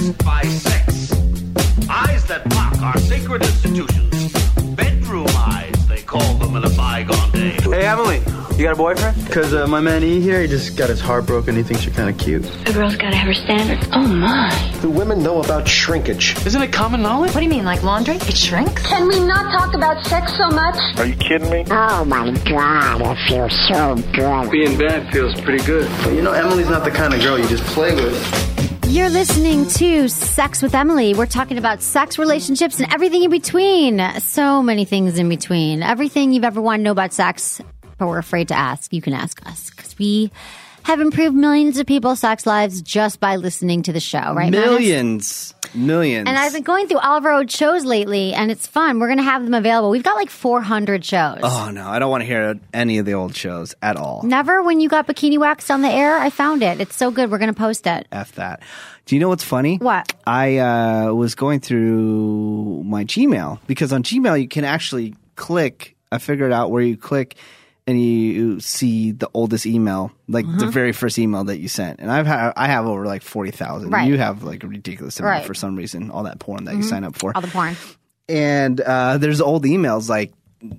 possessed by sex. Eyes that mock our sacred institutions. Bedroom eyes, they call them in a bygone day. Hey, Emily, you got a boyfriend? Because my man E here, he just got his heart broken. He thinks you're kind of cute. A girl's got to have her standards. Oh, my. Do women know about shrinkage? Isn't it common knowledge? What do you mean, like laundry? It shrinks? Can we not talk about sex so much? Are you kidding me? Oh my God, it feels so good. Being bad feels pretty good. But you know, Emily's not the kind of girl you just play with. You're listening to Sex with Emily. We're talking about sex, relationships, and everything in between. So many things in between. Everything you've ever wanted to know about sex, but we're afraid to ask. You can ask us because we have improved millions of people's sex lives just by listening to the show, right? Millions. Millions. And I've been going through all of our old shows lately, and it's fun. We're going to have them available. We've got like 400 shows. Oh, no. I don't want to hear any of the old shows at all. Never? When you got Bikini Wax on the air, I found it. It's so good. We're going to post it. F that. Do you know what's funny? What? I was going through my Gmail, because on Gmail you can actually click. I figured out where you click and you see the oldest email, like the very first email that you sent. And I have over like 40,000. Right. You have like a ridiculous amount Right. for some reason, all that porn that you sign up for. All the porn. And there's old emails like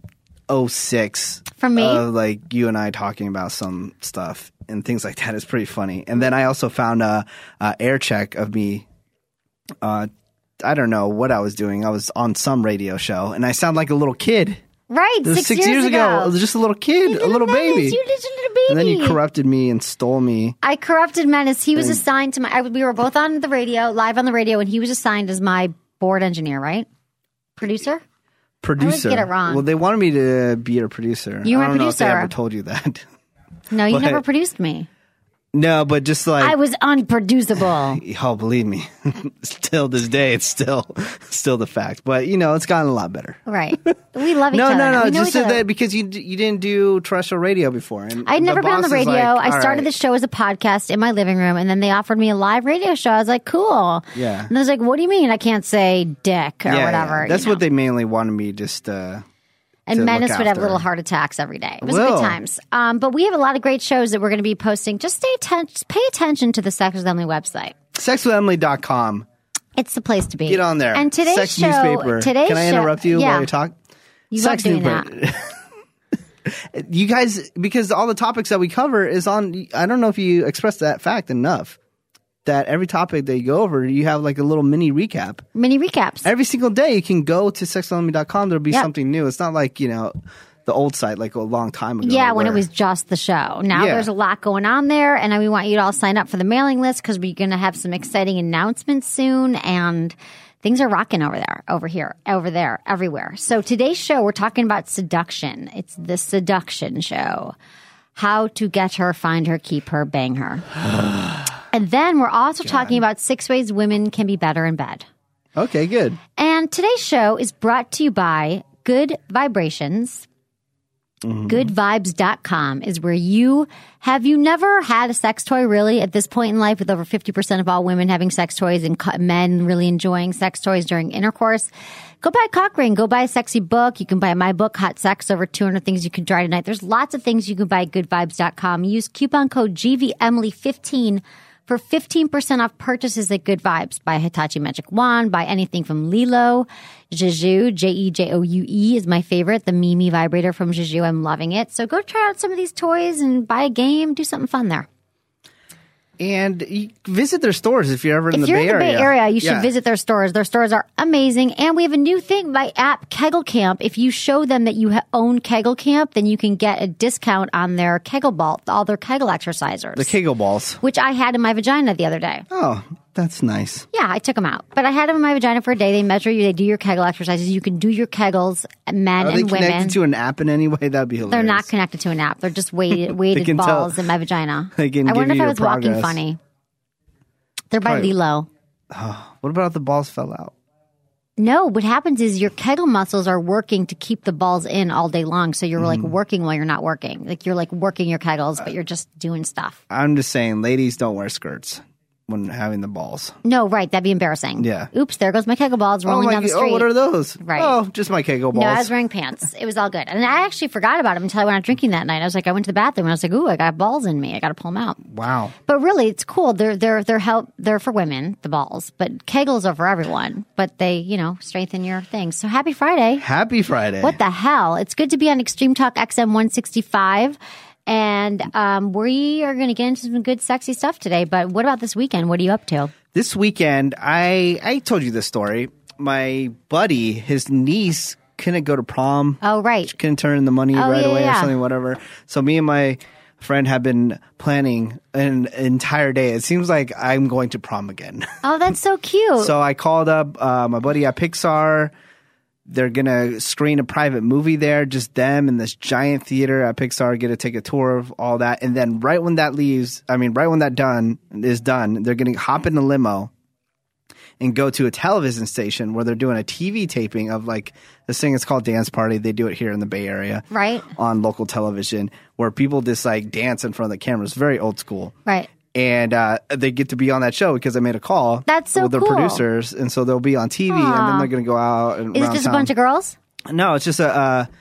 06 From me? like you and I talking about some stuff and things like that. Is pretty funny. And then I also found a air check of me. I don't know what I was doing. I was on some radio show and I sound like a little kid. Right, It was 6 years ago. I was just a little kid, a little baby. You just a little baby. And then you corrupted me and stole me. I corrupted Menace. He was assigned to my. We were both on the radio, live on the radio, and he was assigned as my board engineer, right? Producer. Producer. get it wrong. Well, they wanted me to be your producer. You were I don't a know if they producer. ever told you that. No, you But- never produced me. No, but just like I was unproducible. oh, believe me, still this day, it's still the fact. But you know, it's gotten a lot better. Right. We love each No, other. no, We know just each said other. that because you didn't do terrestrial radio before. And I'd never been on the boss is radio. like, I "All started right." the show as a podcast in my living room, and then they offered me a live radio show. I was like, cool. Yeah. And I was like, what do you mean I can't say dick or whatever? That's you know? what they mainly wanted me just. And to Menace look would have after. little heart attacks every day. It was Will. good times. But we have a lot of great shows that we're going to be posting. Just pay attention to the Sex with Emily website. Sexwithemily.com. It's the place to be. Get on there. And today's Sex show. newspaper. Today's Can I interrupt you yeah. while you talk? You love doing newspaper. You guys, because all the topics that we cover is on. I don't know if you expressed that fact enough. That every topic that you go over, you have like a little mini recap. Mini recaps. Every single day, you can go to sexwithemily.com. There'll be Yep. something new. It's not like, you know, the old site like a long time ago. Yeah, when it where- was just the show. Now Yeah. there's a lot going on there, and we want you to all sign up for the mailing list because we're going to have some exciting announcements soon, and things are rocking over there, over here, over there, everywhere. So today's show, we're talking about seduction. It's the seduction show. How to get her, find her, keep her, bang her. And then we're also talking about 6 ways women can be better in bed. Okay, good. And today's show is brought to you by Good Vibrations. Goodvibes.com is where you never had a sex toy really at this point in life, with over 50% of all women having sex toys and men really enjoying sex toys during intercourse. Go buy a cock ring. Go buy a sexy book. You can buy my book, Hot Sex, over 200 things you can try tonight. There's lots of things you can buy at goodvibes.com. Use coupon code GVEmily15 for 15% off purchases at Good Vibes. Buy a Hitachi Magic Wand. Buy anything from Lilo. Jeju, Jejoue is my favorite. The Mimi vibrator from Jeju. I'm loving it. So go try out some of these toys and buy a game. Do something fun there. And you visit their stores if you're ever in If the you're Bay in the Area. Bay Area, you should Yeah. visit their stores. Their stores are amazing. And we have a new thing by app, Kegel Camp. If you show them that you own Kegel Camp, then you can get a discount on their Kegel ball, all their Kegel exercisers. The Kegel balls. Which I had in my vagina the other day. Oh, that's nice. Yeah, I took them out. But I had them in my vagina for a day. They measure you. They do your Kegel exercises. You can do your Kegels, men Are they and connected women. to an app in any way? That'd be hilarious. They're not connected to an app. They're just weighted can balls tell- in my vagina. they can I give wonder you if I your was walking progress. funny. They're by Probably- Lilo. What about if the balls fell out? No, what happens is your Kegel muscles are working to keep the balls in all day long. So you're like working while you're not working. Like you're like working your Kegels, but you're just doing stuff. I'm just saying, ladies don't wear skirts. when having the balls. No, right. That'd be embarrassing. Yeah. Oops, there goes my Kegel balls rolling down the street. Oh, what are those? Right. Oh, just my Kegel balls. No, I was wearing pants. It was all good. And I actually forgot about them until I went out drinking that night. I was like, I went to the bathroom and I was like, ooh, I got balls in me. I got to pull them out. Wow. But really, it's cool. They're for women, the balls. But Kegels are for everyone. But they, strengthen your things. So happy Friday. Happy Friday. What the hell? It's good to be on Extreme Talk XM 165. And we are going to get into some good, sexy stuff today. But what about this weekend? What are you up to? This weekend, I told you this story. My buddy, his niece, couldn't go to prom. Oh, right. She couldn't turn in the money away or something, whatever. So me and my friend have been planning an entire day. It seems like I'm going to prom again. Oh, that's so cute. So I called up my buddy at Pixar. They're going to screen a private movie there, just them in this giant theater at Pixar, get to take a tour of all that. And then right when that is done, they're going to hop in a limo and go to a television station where they're doing a TV taping of like this thing is called Dance Party. They do it here in the Bay Area. Right. On local television where people just like dance in front of the cameras. Very old school. Right. And they get to be on that show because I made a call. That's so with the cool. producers, and so they'll be on TV, and then they're going to go out. And is it just a bunch of girls? No, it's just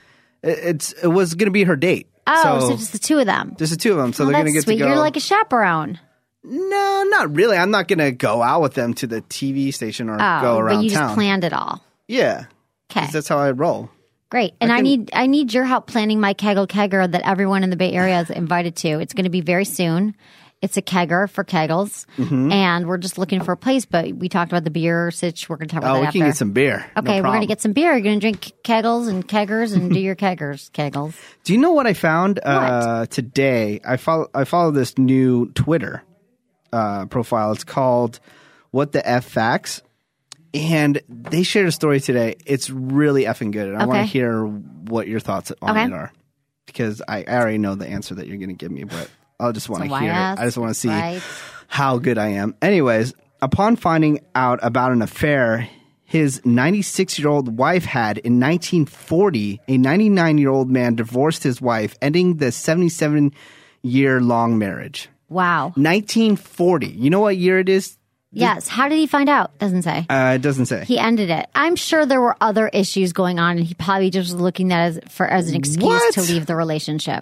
it was going to be her date. Oh, so just the two of them. Just the two of them. So they're going to get sweet. to go. You're like a chaperone. No, not really. I'm not going to go out with them to the TV station or go around but you town. just planned it all. Yeah. Okay. That's how I roll. Great. And I need your help planning my Kegger that everyone in the Bay Area is invited to. It's going to be very soon. It's a kegger for kegels, and we're just looking for a place. But we talked about the beer sitch. We're going to talk about that we after. can get some beer. Okay, No we're going to get some beer. You're going to drink kegels and keggers and do your kegels. Do you know what I found today? I follow this new Twitter profile. It's called What the F Facts, and they shared a story today. It's really effing good, and I want to hear what your thoughts on it are, because I already know the answer that you're going to give me, but I just want to hear it. I just want to see how good I am. Anyways, upon finding out about an affair his 96-year-old wife had in 1940, a 99-year-old man divorced his wife, ending the 77-year-long marriage. Wow. 1940. You know what year it is? Yes. How did he find out? Doesn't say. It doesn't say. He ended it. I'm sure there were other issues going on, and he probably just was looking at it as an excuse to leave the relationship.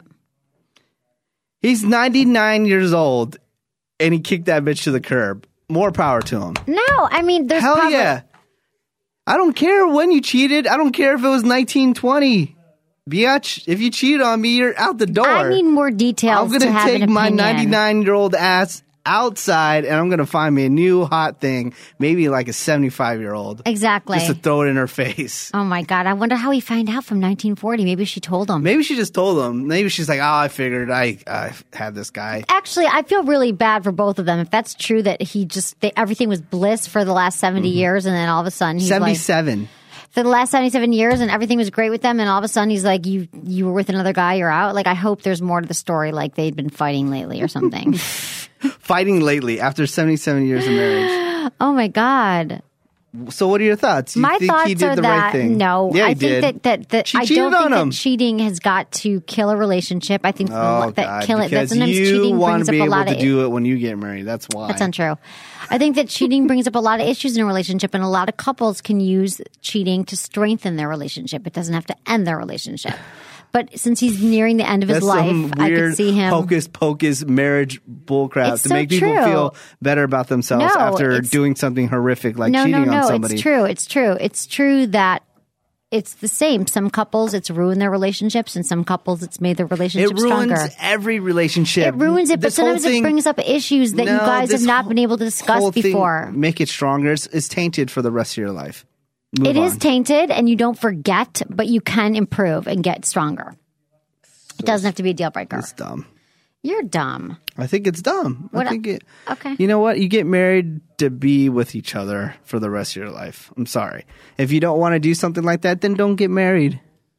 He's 99 years old, and he kicked that bitch to the curb. More power to him. No, I mean, there's Hell yeah. I don't care when you cheated. I don't care if it was 1920. Biatch, if you cheat on me, you're out the door. I need more details. I'm going to take my 99-year-old ass outside, and I'm going to find me a new hot thing, maybe like a 75-year-old. Exactly. Just to throw it in her face. Oh, my God. I wonder how he found out from 1940. Maybe she told him. Maybe she just told him. Maybe she's like, I figured I had this guy. Actually, I feel really bad for both of them. If that's true that everything was bliss for the last 70 years, and then all of a sudden he's 77. Like, for the last 77 years, and everything was great with them, and all of a sudden he's like, you were with another guy, you're out. Like, I hope there's more to the story, like they'd been fighting lately or something. Fighting lately after 77 years of marriage. Oh, my God. So what are your thoughts? You think he did the right thing? No. Yeah, I think that she I cheated don't think on him. that cheating has got to kill a relationship. I think because sometimes you cheating want brings to be up a able lot to of do it when you get married. That's why. That's untrue. I think that cheating brings up a lot of issues in a relationship, and a lot of couples can use cheating to strengthen their relationship. It doesn't have to end their relationship. But since he's nearing the end of his life, I could see him. Hocus pocus marriage bullcrap to make people feel better about themselves after doing something horrific like cheating on somebody. It's true. It's true. It's true that it's the same. Some couples, it's ruined their relationships, and some couples, it's made their relationship stronger. It ruins every relationship. It ruins it, but sometimes it brings up issues that you guys have not been able to discuss before. Make it stronger. It's tainted for the rest of your life. It is tainted, and you don't forget, but you can improve and get stronger. It doesn't have to be a deal breaker. It's dumb. You're dumb. I think it's dumb. Okay. You know what? You get married to be with each other for the rest of your life. I'm sorry. If you don't want to do something like that, then don't get married.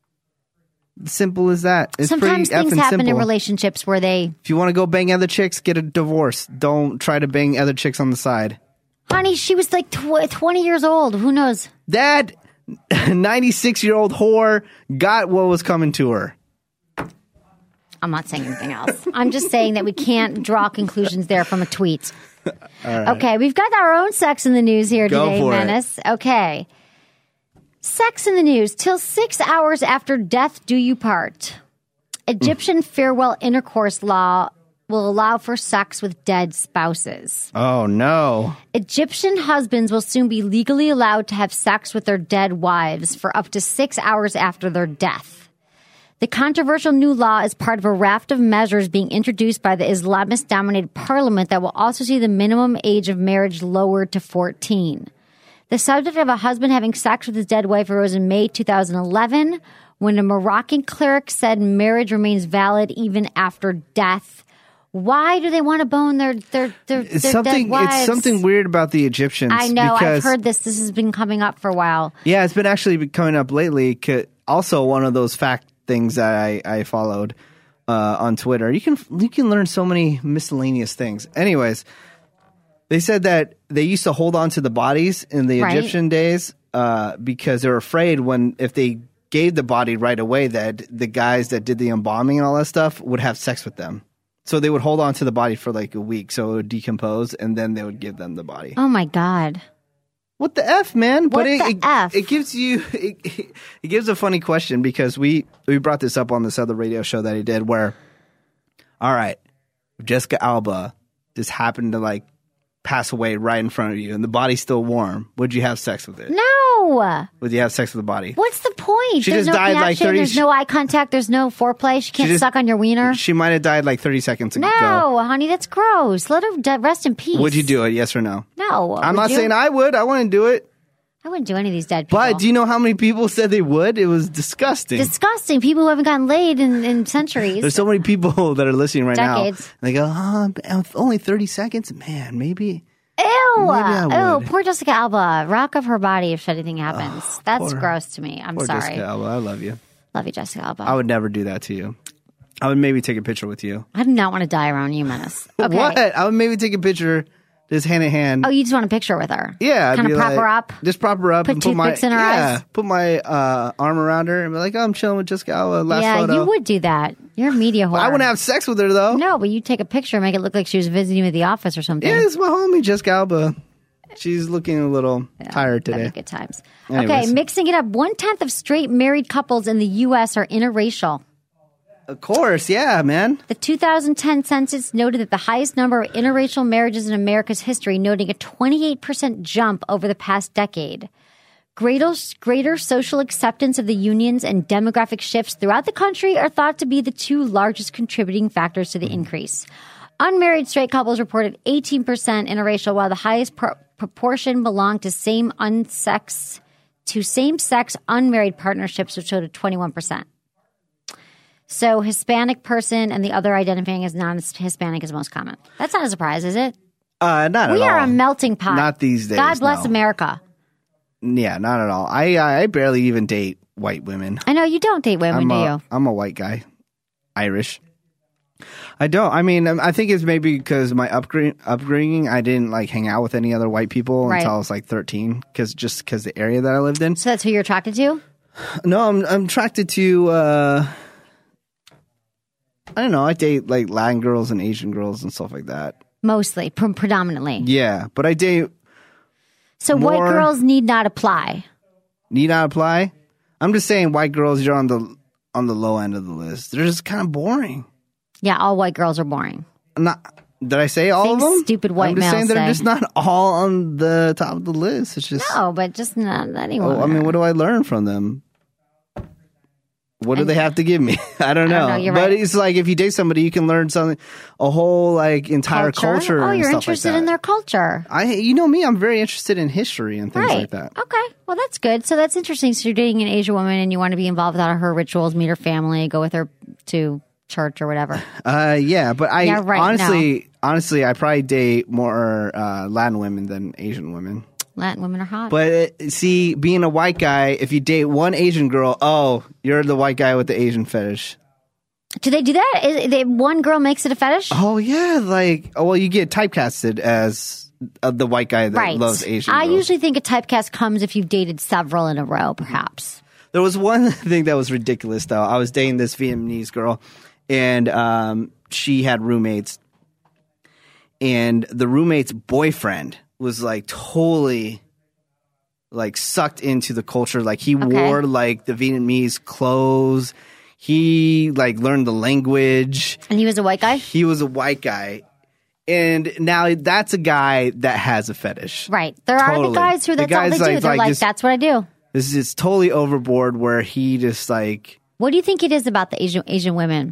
Simple as that. It's Sometimes pretty things happen simple. in relationships where they... If you want to go bang other chicks, get a divorce. Don't try to bang other chicks on the side. Honey, she was like 20 years old. Who knows? That 96-year-old whore got what was coming to her. I'm not saying anything else. I'm just saying that we can't draw conclusions there from a tweet. Right. Okay, we've got our own sex in the news here today, Menace. Okay. Sex in the news. Till 6 hours after death do you part. Egyptian farewell intercourse law will allow for sex with dead spouses. Oh, no. Egyptian husbands will soon be legally allowed to have sex with their dead wives for up to 6 hours after their death. The controversial new law is part of a raft of measures being introduced by the Islamist-dominated parliament that will also see the minimum age of marriage lowered to 14. The subject of a husband having sex with his dead wife arose in May 2011 when a Moroccan cleric said marriage remains valid even after death. Why do they want to bone their dead wives? It's something weird about the Egyptians. I know. I've heard this. This has been coming up for a while. Yeah, it's been actually coming up lately. Also, one of those fact things that I followed on Twitter. You can learn so many miscellaneous things. Anyways, they said that they used to hold on to the bodies in the Egyptian days because they're afraid if they gave the body right away that the guys that did the embalming and all that stuff would have sex with them. So they would hold on to the body for like a week so it would decompose, and then they would give them the body. Oh, my God. What the F, man? What the F? It gives you it gives a funny question because we brought this up on this other radio show that he did where, all right, Jessica Alba just happened to like pass away right in front of you and the body's still warm. Would you have sex with it? No. Would you have sex with the body? What's the point? She there's just no died connection, like 30 there's no eye contact, there's no foreplay. She can't suck on your wiener. She might have died like 30 seconds ago. No, honey, that's gross. Let her rest in peace. Would you do it? Yes or no? No. I'm not saying I would. I wouldn't do it. I wouldn't do any of these dead people. But do you know how many people said they would? It was disgusting. Disgusting. People who haven't gotten laid in centuries. There's so many people that are listening right Decades. now. They go, only 30 seconds? Man, maybe. Ew, poor Jessica Alba. Rock of her body if anything happens. That's gross to me. I'm sorry. Jessica Alba, I love you. Love you, Jessica Alba. I would never do that to you. I would maybe take a picture with you. I do not want to die around you, Menace. Okay. What? I would maybe take a picture just hand in hand. Oh, you just want a picture with her? Yeah. Kind of prop her up? Just prop her up. Put toothpicks in her eyes? Put my arm around her and be like, I'm chilling with Jessica Alba. Last photo. Yeah, you would do that. You're a media whore. I wouldn't have sex with her, though. No, but you take a picture and make it look like she was visiting you at the office or something. Yeah, it's my homie, Jessica Alba. She's looking a little tired today. That'd be good times. Anyways. Okay, mixing it up. 1/10 of straight married couples in the U.S. are interracial. Of course, yeah, man. The 2010 census noted that the highest number of interracial marriages in America's history, noting a 28% jump over the past decade. Greater social acceptance of the unions and demographic shifts throughout the country are thought to be the two largest contributing factors to the increase. Unmarried straight couples reported 18% interracial, while the highest proportion belonged to same-sex unmarried partnerships, which showed a 21%. So Hispanic person and the other identifying as non-Hispanic is most common. That's not a surprise, is it? Not at all. We are a melting pot. Not these days. God bless America. Yeah, not at all. I barely even date white women. I know you don't date women, do you? I'm a white guy. Irish. I don't. I mean, I think it's maybe because my upbringing, I didn't like hang out with any other white people until I was like 13, because the area that I lived in. So that's who you're attracted to? No, I'm attracted to. I don't know. I date like Latin girls and Asian girls and stuff like that. Mostly, predominantly. Yeah, but I date. So white girls need not apply. Need not apply? I'm just saying, white girls, you're on the low end of the list. They're just kind of boring. Yeah, all white girls are boring. Did I say all of them? Stupid white I'm just males saying they're just not all on the top of the list. It's just no, but just not anyone. Oh, I mean, what do I learn from them? What do they have to give me? I don't know. You're but right. it's like if you date somebody, you can learn something, a whole like entire culture. Oh, and you're stuff interested like that. in their culture. You know me, I'm very interested in history and things like that. Okay, well that's good. So that's interesting. So you're dating an Asian woman and you want to be involved with all of her rituals, meet her family, go with her to church or whatever. Yeah, but honestly, I probably date more Latin women than Asian women. Latin women are hot. But see, being a white guy, if you date one Asian girl, oh, you're the white guy with the Asian fetish. Do they do that? One girl makes it a fetish? Oh, yeah. You get typecasted as the white guy that loves Asian girls. I usually think a typecast comes if you've dated several in a row, perhaps. There was one thing that was ridiculous, though. I was dating this Vietnamese girl, And she had roommates. And the roommate's boyfriend was like totally like sucked into the culture. Like he wore like the Vietnamese clothes. He like learned the language. And he was a white guy? He was a white guy. And now that's a guy that has a fetish. Right. There are the guys who that's all they do. They're like, that's what I do. This is totally overboard where he just like... What do you think it is about the Asian women?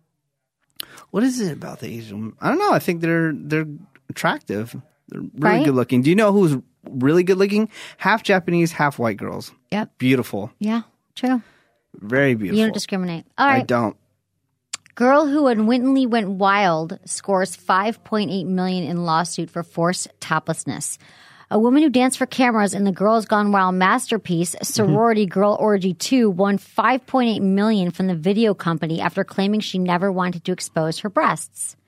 What is it about the Asian women? I don't know. I think they're attractive. They're really good looking. Do you know who's really good looking? Half Japanese, half white girls. Yep. Beautiful. Yeah, true. Very beautiful. You don't discriminate. All right. I don't. Girl who unwittingly went wild scores $5.8 million in lawsuit for forced toplessness. A woman who danced for cameras in the Girls Gone Wild masterpiece, Sorority Girl Orgy 2, won $5.8 million from the video company after claiming she never wanted to expose her breasts.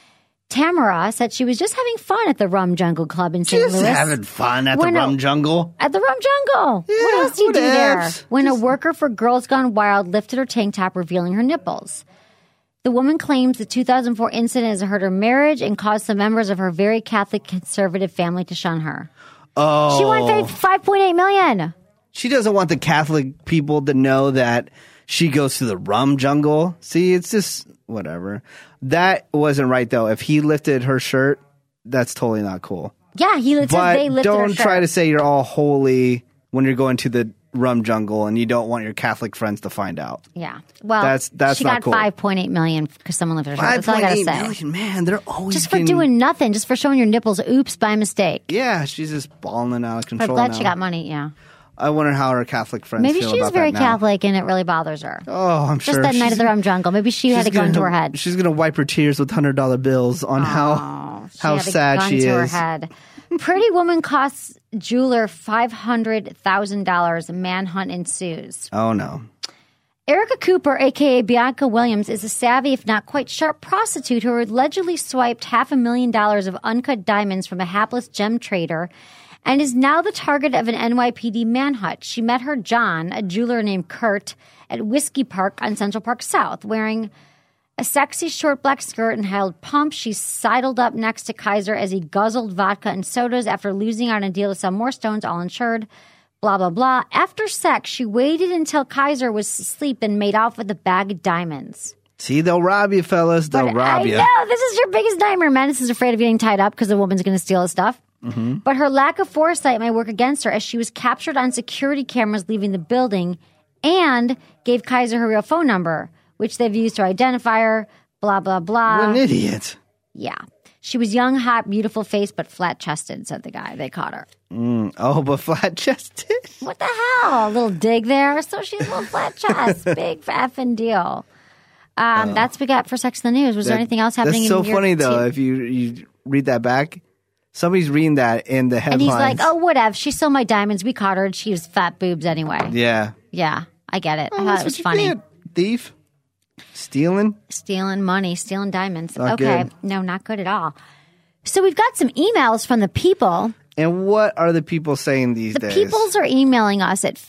Tamara said she was just having fun at the Rum Jungle Club in St. Louis. Just having fun at the Rum Jungle? At the Rum Jungle. Yeah, what else do you do there? When a worker for Girls Gone Wild lifted her tank top, revealing her nipples. The woman claims the 2004 incident has hurt her marriage and caused some members of her very Catholic conservative family to shun her. Oh. She won $5.8 million. She doesn't want the Catholic people to know that she goes to the Rum Jungle. See, it's just whatever. That wasn't right, though. If he lifted her shirt, that's totally not cool. Yeah, they lifted her shirt. But don't try to say you're all holy when you're going to the Rum Jungle and you don't want your Catholic friends to find out. Yeah. Well, that's she not got cool. $5.8 million because someone lifted her shirt. That's all I got to say. $5.8 million, man, they're always just for doing nothing, just for showing your nipples. Oops, by mistake. Yeah, she's just balling out of control. I'm glad now. she got money, yeah. I wonder how her Catholic friends Maybe feel she's about very that now. Catholic and it really bothers her. Oh, I'm just sure. Just that night at the Rum Jungle. Maybe she had a gun to her head. She's going to wipe her tears with $100 bills on how sad she is. Her head. Pretty woman costs jeweler $500,000. Manhunt ensues. Oh, no. Erica Cooper, a.k.a. Bianca Williams, is a savvy, if not quite sharp, prostitute who allegedly swiped $500,000 of uncut diamonds from a hapless gem trader and is now the target of an NYPD manhunt. She met her John, a jeweler named Kurt, at Whiskey Park on Central Park South. Wearing a sexy short black skirt and held pumps, she sidled up next to Kaiser as he guzzled vodka and sodas after losing out on a deal to sell more stones, all insured. Blah, blah, blah. After sex, she waited until Kaiser was asleep and made off with a bag of diamonds. See, they'll rob you, fellas. They'll rob you. I know. This is your biggest nightmare. Menace is afraid of getting tied up because the woman's going to steal his stuff. Mm-hmm. But her lack of foresight might work against her as she was captured on security cameras leaving the building and gave Kaiser her real phone number, which they've used to identify her, blah, blah, blah. What an idiot. Yeah. She was young, hot, beautiful face, but flat-chested, said the guy. They caught her. Oh, but flat-chested? What the hell? A little dig there. So she's a little flat chest. Big effing deal. That's what we got for Sex in the News. Was there anything else happening? That's so funny, though. If you read that back, somebody's reading that in the headlines. And he's like, oh, whatever. She stole my diamonds. We caught her, and she was fat boobs anyway. Yeah. Yeah, I get it. Oh, I thought it was funny. Did. Thief? Stealing money, stealing diamonds. Not okay. good. No, not good at all. So we've got some emails from the people. And what are the people saying these days? The peoples are emailing us at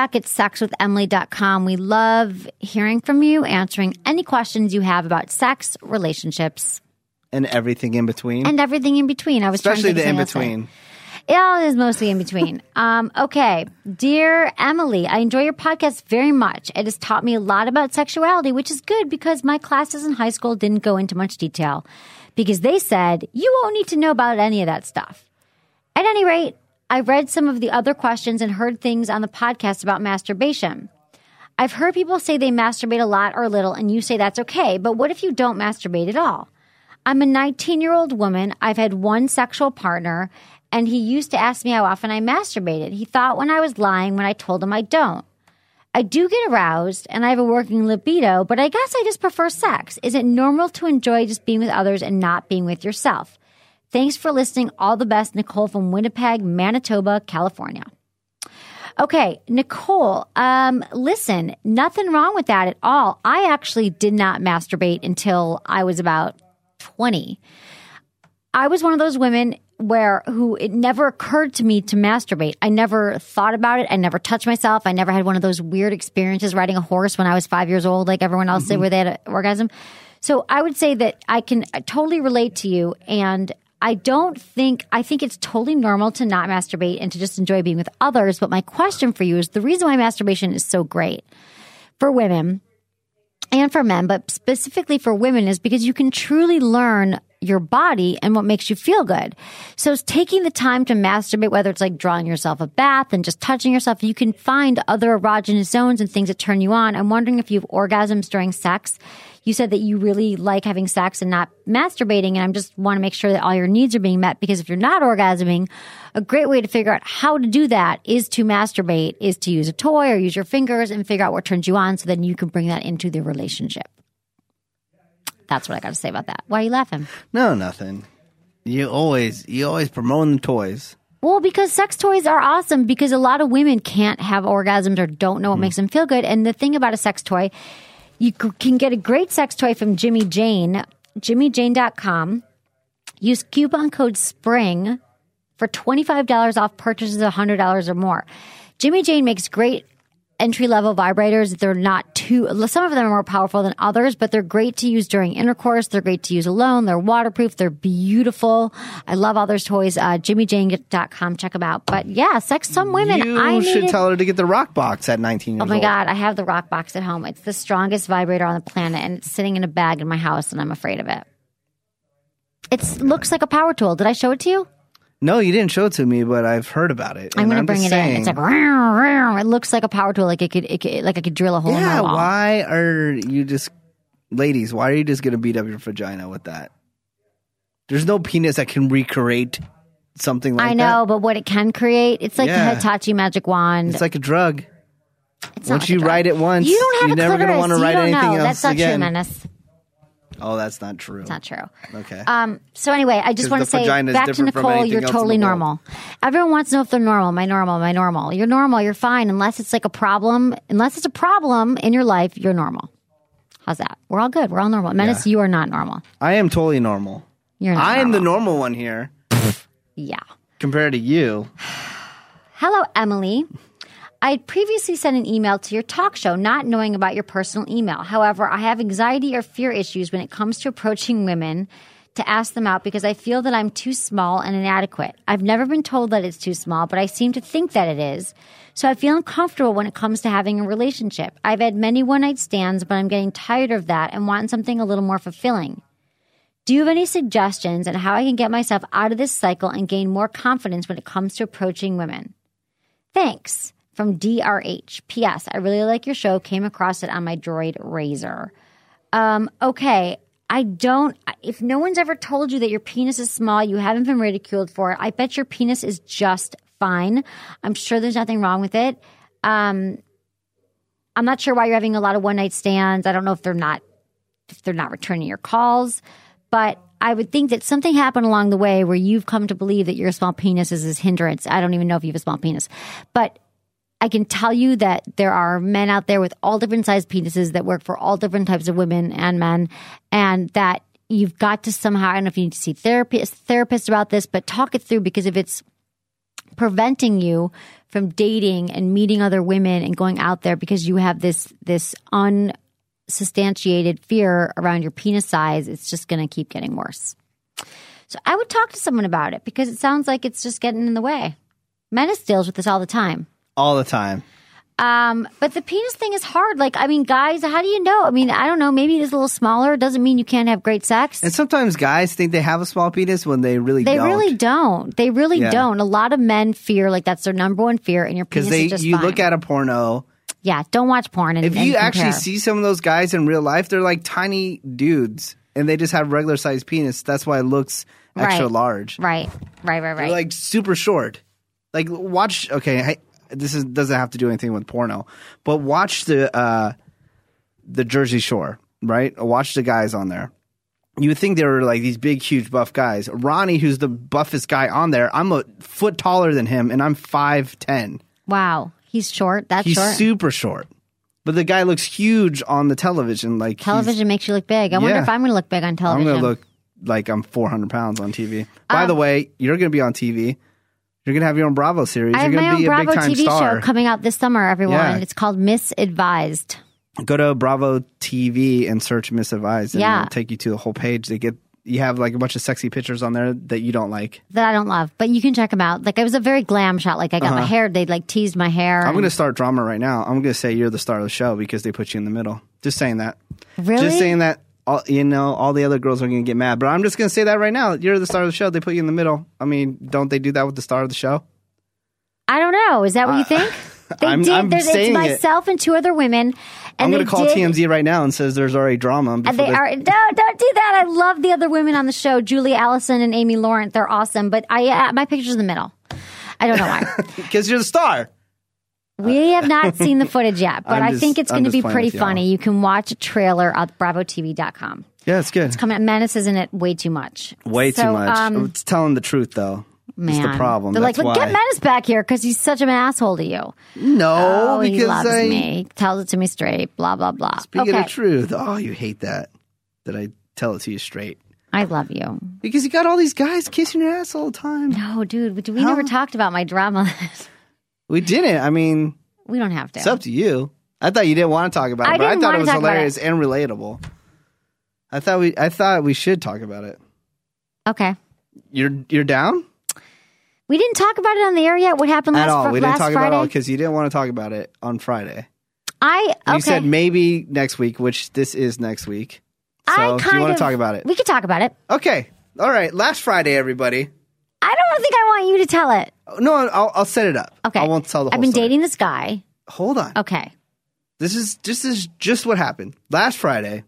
feedback@sexwithemily.com. We love hearing from you, answering any questions you have about sex, relationships. And everything in between. And everything in between. Especially the in between. Yeah, it is mostly in between. Okay. Dear Emily, I enjoy your podcast very much. It has taught me a lot about sexuality, which is good because my classes in high school didn't go into much detail because they said, you won't need to know about any of that stuff. At any rate, I read some of the other questions and heard things on the podcast about masturbation. I've heard people say they masturbate a lot or a little, and you say that's okay, but what if you don't masturbate at all? I'm a 19-year-old woman. I've had one sexual partner, and he used to ask me how often I masturbated. He thought when I was lying when I told him I don't. I do get aroused, and I have a working libido, but I guess I just prefer sex. Is it normal to enjoy just being with others and not being with yourself? Thanks for listening. All the best, Nicole from Winnipeg, Manitoba, California. Okay, Nicole, listen, nothing wrong with that at all. I actually did not masturbate until I was about 20. I was one of those women who it never occurred to me to masturbate. I never thought about it. I never touched myself. I never had one of those weird experiences riding a horse when I was 5 years old, like everyone else did, where they had an orgasm. So I would say that I can totally relate to you, and I think it's totally normal to not masturbate and to just enjoy being with others. But my question for you is the reason why masturbation is so great for women and for men, but specifically for women, is because you can truly learn your body and what makes you feel good. So it's taking the time to masturbate, whether it's like drawing yourself a bath and just touching yourself, you can find other erogenous zones and things that turn you on. I'm wondering if you have orgasms during sex. You said that you really like having sex and not masturbating, and I just want to make sure that all your needs are being met, because if you're not orgasming, a great way to figure out how to do that is to masturbate, is to use a toy or use your fingers and figure out what turns you on so then you can bring that into the relationship. That's what I got to say about that. Why are you laughing? No, nothing. You always promoting the toys. Well, because sex toys are awesome, because a lot of women can't have orgasms or don't know what makes them feel good. And the thing about a sex toy, you can get a great sex toy from Jimmy Jane, jimmyjane.com. Use coupon code SPRING for $25 off purchases of $100 or more. Jimmy Jane makes great entry-level vibrators. They're not some of them are more powerful than others, but they're great to use during intercourse. They're great to use alone. They're waterproof. They're beautiful. I love all their toys. JimmyJane.com. Check them out. But yeah, some women. You should tell her to get the Rock Box at 19 years old. Oh my God, I have the Rock Box at home. It's the strongest vibrator on the planet, and it's sitting in a bag in my house, and I'm afraid of it. It looks like a power tool. Did I show it to you? No, you didn't show it to me, but I've heard about it. I'm going to bring it in. It's like, it looks like a power tool, like I could drill a hole in my wall. Why are you just, ladies, why are you just going to beat up your vagina with that? There's no penis that can recreate something like that. I know, but what it can create, it's like the Hitachi magic wand. It's like a drug. It's once you ride it once, you don't have you're never going to want to ride anything else That's not again. true, Menace. Oh, that's not true. It's not true. Okay. So anyway, I just want to say back to Nicole, you're totally normal. Everyone wants to know if they're normal. My normal. You're normal. You're fine. Unless it's like a problem. Unless it's a problem in your life, you're normal. How's that? We're all good. We're all normal. Menace, you are not normal. I am totally normal. You're not I am the normal one here. Yeah. Compared to you. Hello, Emily. I had previously sent an email to your talk show not knowing about your personal email. However, I have anxiety or fear issues when it comes to approaching women to ask them out because I feel that I'm too small and inadequate. I've never been told that it's too small, but I seem to think that it is. So I feel uncomfortable when it comes to having a relationship. I've had many one-night stands, but I'm getting tired of that and want something a little more fulfilling. Do you have any suggestions on how I can get myself out of this cycle and gain more confidence when it comes to approaching women? Thanks. From DRH. P.S. I really like your show. Came across it on my Droid Razor. Okay. If no one's ever told you that your penis is small, you haven't been ridiculed for it. I bet your penis is just fine. I'm sure there's nothing wrong with it. I'm not sure why you're having a lot of one-night stands. I don't know if they're not returning your calls, but I would think that something happened along the way where you've come to believe that your small penis is this hindrance. I don't even know if you have a small penis, but I can tell you that there are men out there with all different sized penises that work for all different types of women and men, and that you've got to somehow, I don't know if you need to see therapists about this, but talk it through, because if it's preventing you from dating and meeting other women and going out there because you have this unsubstantiated fear around your penis size, it's just going to keep getting worse. So I would talk to someone about it, because it sounds like it's just getting in the way. Menace deals with this all the time. All the time. But the penis thing is hard. Like, I mean, guys, how do you know? I mean, I don't know. Maybe it's a little smaller. It doesn't mean you can't have great sex. And sometimes guys think they have a small penis when they really don't. They really don't. They really don't. A lot of men fear like that's their number one fear, and your penis is just fine. Because you look at a porno. Yeah, don't watch porn. If you actually see some of those guys in real life, they're like tiny dudes, and they just have regular sized penis. That's why it looks extra large. Right. They're like super short. Like watch. Okay. Doesn't have to do anything with porno, but watch the Jersey Shore, right? Watch the guys on there. You would think they were like these big, huge, buff guys. Ronnie, who's the buffest guy on there, I'm a foot taller than him, and I'm 5'10". Wow, he's short. He's short. He's super short, but the guy looks huge on the television. Like television makes you look big. I wonder if I'm going to look big on television. I'm going to look like I'm 400 pounds on TV. By the way, you're going to be on TV. You're going to have your own Bravo series. I have You're going my to be own a Bravo big-time TV star. show coming out this summer, everyone. Yeah. It's called Misadvised. Go to Bravo TV and search Misadvised, and Yeah. it'll take you to the whole page. You have like a bunch of sexy pictures on there that you don't like. That I don't love, but you can check them out. Like, it was a very glam shot. Like, I got my hair, they like teased my hair. I'm and- going to start drama right now. I'm going to say you're the star of the show because they put you in the middle. Just saying that. Really? Just saying that. All the other girls are going to get mad, but I'm just going to say that right now. You're the star of the show. They put you in the middle. I mean, don't they do that with the star of the show? I don't know. Is that what you think? They I'm It's saying it. myself and 2 other women. And I'm going to call did, TMZ right now and says there's already drama. And they are don't do that. I love the other women on the show, Julie Allison and Amy Laurent. They're awesome, but my picture's in the middle. I don't know why. Because you're the star. We have not seen the footage yet, but I think it's going to be playing pretty with y'all. funny. You can watch a trailer at BravoTV.com. Yeah, it's good. Menace isn't it way too much? Way too much. It's telling the truth, though. Man, It's the problem. They're That's like, why. get Menace back here because he's such an asshole to you. No, He because loves me. He tells it to me straight. Blah blah blah. Speaking okay. of truth, oh, you hate that I tell it to you straight. I love you. Because you got all these guys kissing your ass all the time. No, dude, we never talked about my drama. We didn't. I mean, We don't have to. it's up to you. I thought you didn't want to talk about it, but I didn't thought wanna it was talk about hilarious and relatable. I thought we should talk about it. Okay. You're down? We didn't talk about it on the air yet. What happened At last all. We didn't last talk Friday? about it because you didn't want to talk about it on Friday. Okay. You said maybe next week, which this is next week. So do you want to talk about it? We could talk about it. Okay. All right. Last Friday, everybody. I don't think I want you to tell it. No, I'll set it up. Okay. I won't tell the whole I've been story. dating this guy. Hold on. Okay. This is just what happened. Last Friday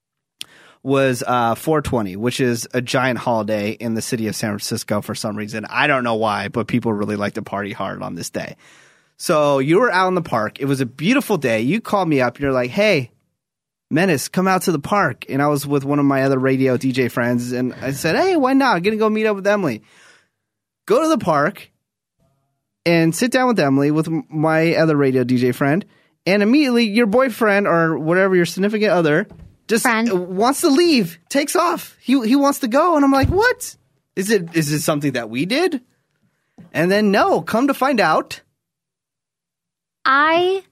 was 420, which is a giant holiday in the city of San Francisco for some reason. I don't know why, but people really like to party hard on this day. So you were out in the park. It was a beautiful day. You called me up and you're like, hey, Menace, come out to the park. And I was with one of my other radio DJ friends and I said, hey, why not? I'm going to go meet up with Emily. Go to the park and sit down with Emily, with my other radio DJ friend. And immediately your boyfriend or whatever, your significant other, just wants to leave, takes off. He wants to go. And I'm like, what? Is it something that we did? And then no, come to find out. I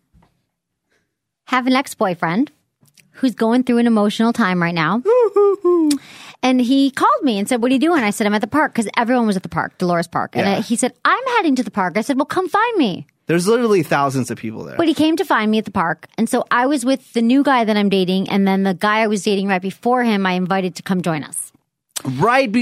have an ex-boyfriend who's going through an emotional time right now. And he called me and said, what are you doing? I said, I'm at the park because everyone was at the park, Dolores Park. And Yeah. he said, I'm heading to the park. I said, well, come find me. There's literally thousands of people there. But he came to find me at the park. And so I was with the new guy that I'm dating. And then the guy I was dating right before him, I invited to come join us. Right.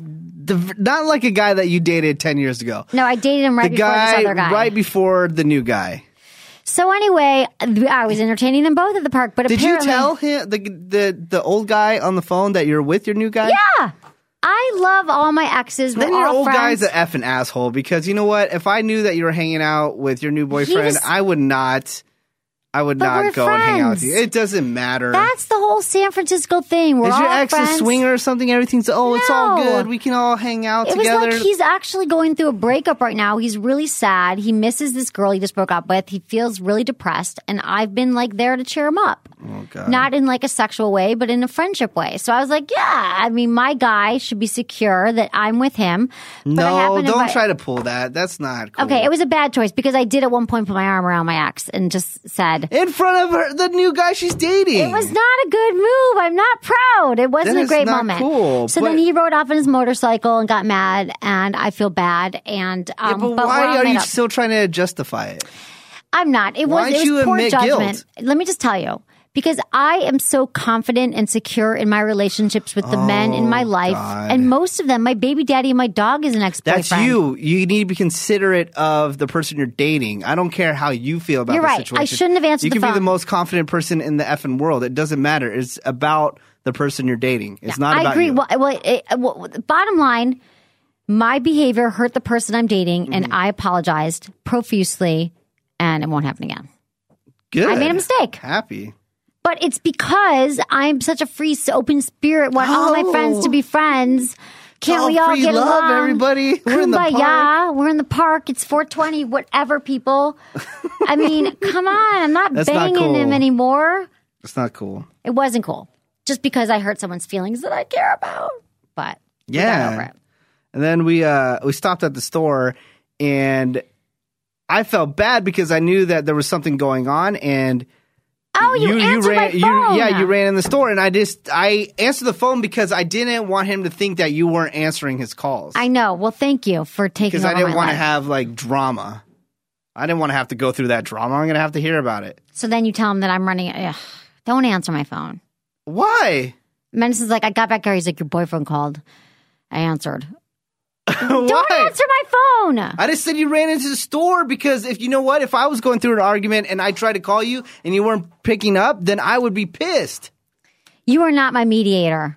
Not like a guy that you dated 10 years ago. No, I dated him right The before this other guy. right before the new guy. So anyway, I was entertaining them both at the park. But Did you apparently, tell him, the old guy on the phone, that you're with your new guy? Yeah. I love all my exes. We're Then your all old friends. guy's an effing asshole because you know what? If I knew that you were hanging out with your new boyfriend, I would not we're go and hang out with friends. you. It doesn't matter. That's the whole San Francisco thing. We're Is all your ex friends. a swinger or something? Everything's it's all No. good. We can all hang out It together. was like he's actually going through a breakup right now. He's really sad. He misses this girl he just broke up with. He feels really depressed, and I've been like there to cheer him up. Oh, God. Not in like a sexual way, but in a friendship way. So I was like, yeah, I mean, my guy should be secure that I'm with him. But I No, happen to don't invite- try to pull that. That's not cool. Okay, it was a bad choice because I did at one point put my arm around my ex and just said, in front of her, the new guy she's dating. it was not a good move. I'm not proud. It wasn't That a is great not moment. cool, So but- then he rode off on his motorcycle and got mad, and I feel bad. And Yeah, but we're why all are made you up. still trying to justify it? I'm not. It Why was don't you poor admit judgment. guilt? Let me just tell you. Because I am so confident and secure in my relationships with the men in my life. God. And most of them, my baby daddy and my dog is an ex-boyfriend. That's you. You need to be considerate of the person you're dating. I don't care how you feel about You're the right. situation. I shouldn't have answered You the can be the phone. most confident person in the effing world. It doesn't matter. It's about the person you're dating. It's not about I agree. you. Well, bottom line, my behavior hurt the person I'm dating, Mm-hmm. and I apologized profusely, and it won't happen again. Good. I made a mistake. Happy. But it's because I'm such a free, open spirit, want all my friends to be friends. Can't all we all free get love, along? everybody. We're in the Kumbaya. park. We're in the park. It's 420, whatever, people. I mean, come on. I'm not That's not banging him cool. anymore. It's not cool. It wasn't cool. Just because I hurt someone's feelings that I care about. But we got over it. And then we stopped at the store, and I felt bad because I knew that there was something going on, and Oh, you answered my phone. You ran in the store, and I answered the phone because I didn't want him to think that you weren't answering his calls. I know. Well, thank you for taking over my life. Because I didn't want to have like drama. I didn't want to have to go through that drama. I'm going to have to hear about it. So then you tell him that I'm running. Ugh, don't answer my phone. Why? Menace is like, I got back here. He's like, your boyfriend called. I answered. Don't answer my phone. I just said you ran into the store because if I was going through an argument and I tried to call you and you weren't picking up, then I would be pissed. You are not my mediator.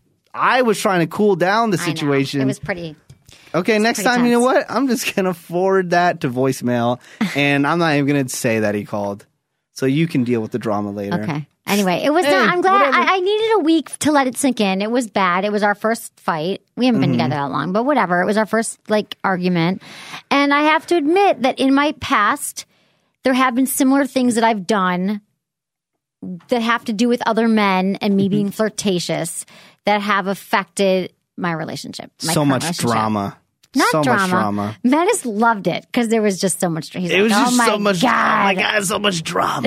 I was trying to cool down the situation. It was pretty. Okay, next time, tense. you know what? I'm just going to forward that to voicemail, and I'm not even going to say that he called. So you can deal with the drama later. Okay. Anyway, it was not. I'm glad. I needed a week to let it sink in. It was bad. It was our first fight. We haven't been together that long, but whatever. It was our first argument. And I have to admit that in my past, there have been similar things that I've done that have to do with other men and me being flirtatious that have affected my relationship. So much drama. Not so drama. Much drama. Menace loved it because there was just so much drama. It was just so much drama. Oh my God, so much drama.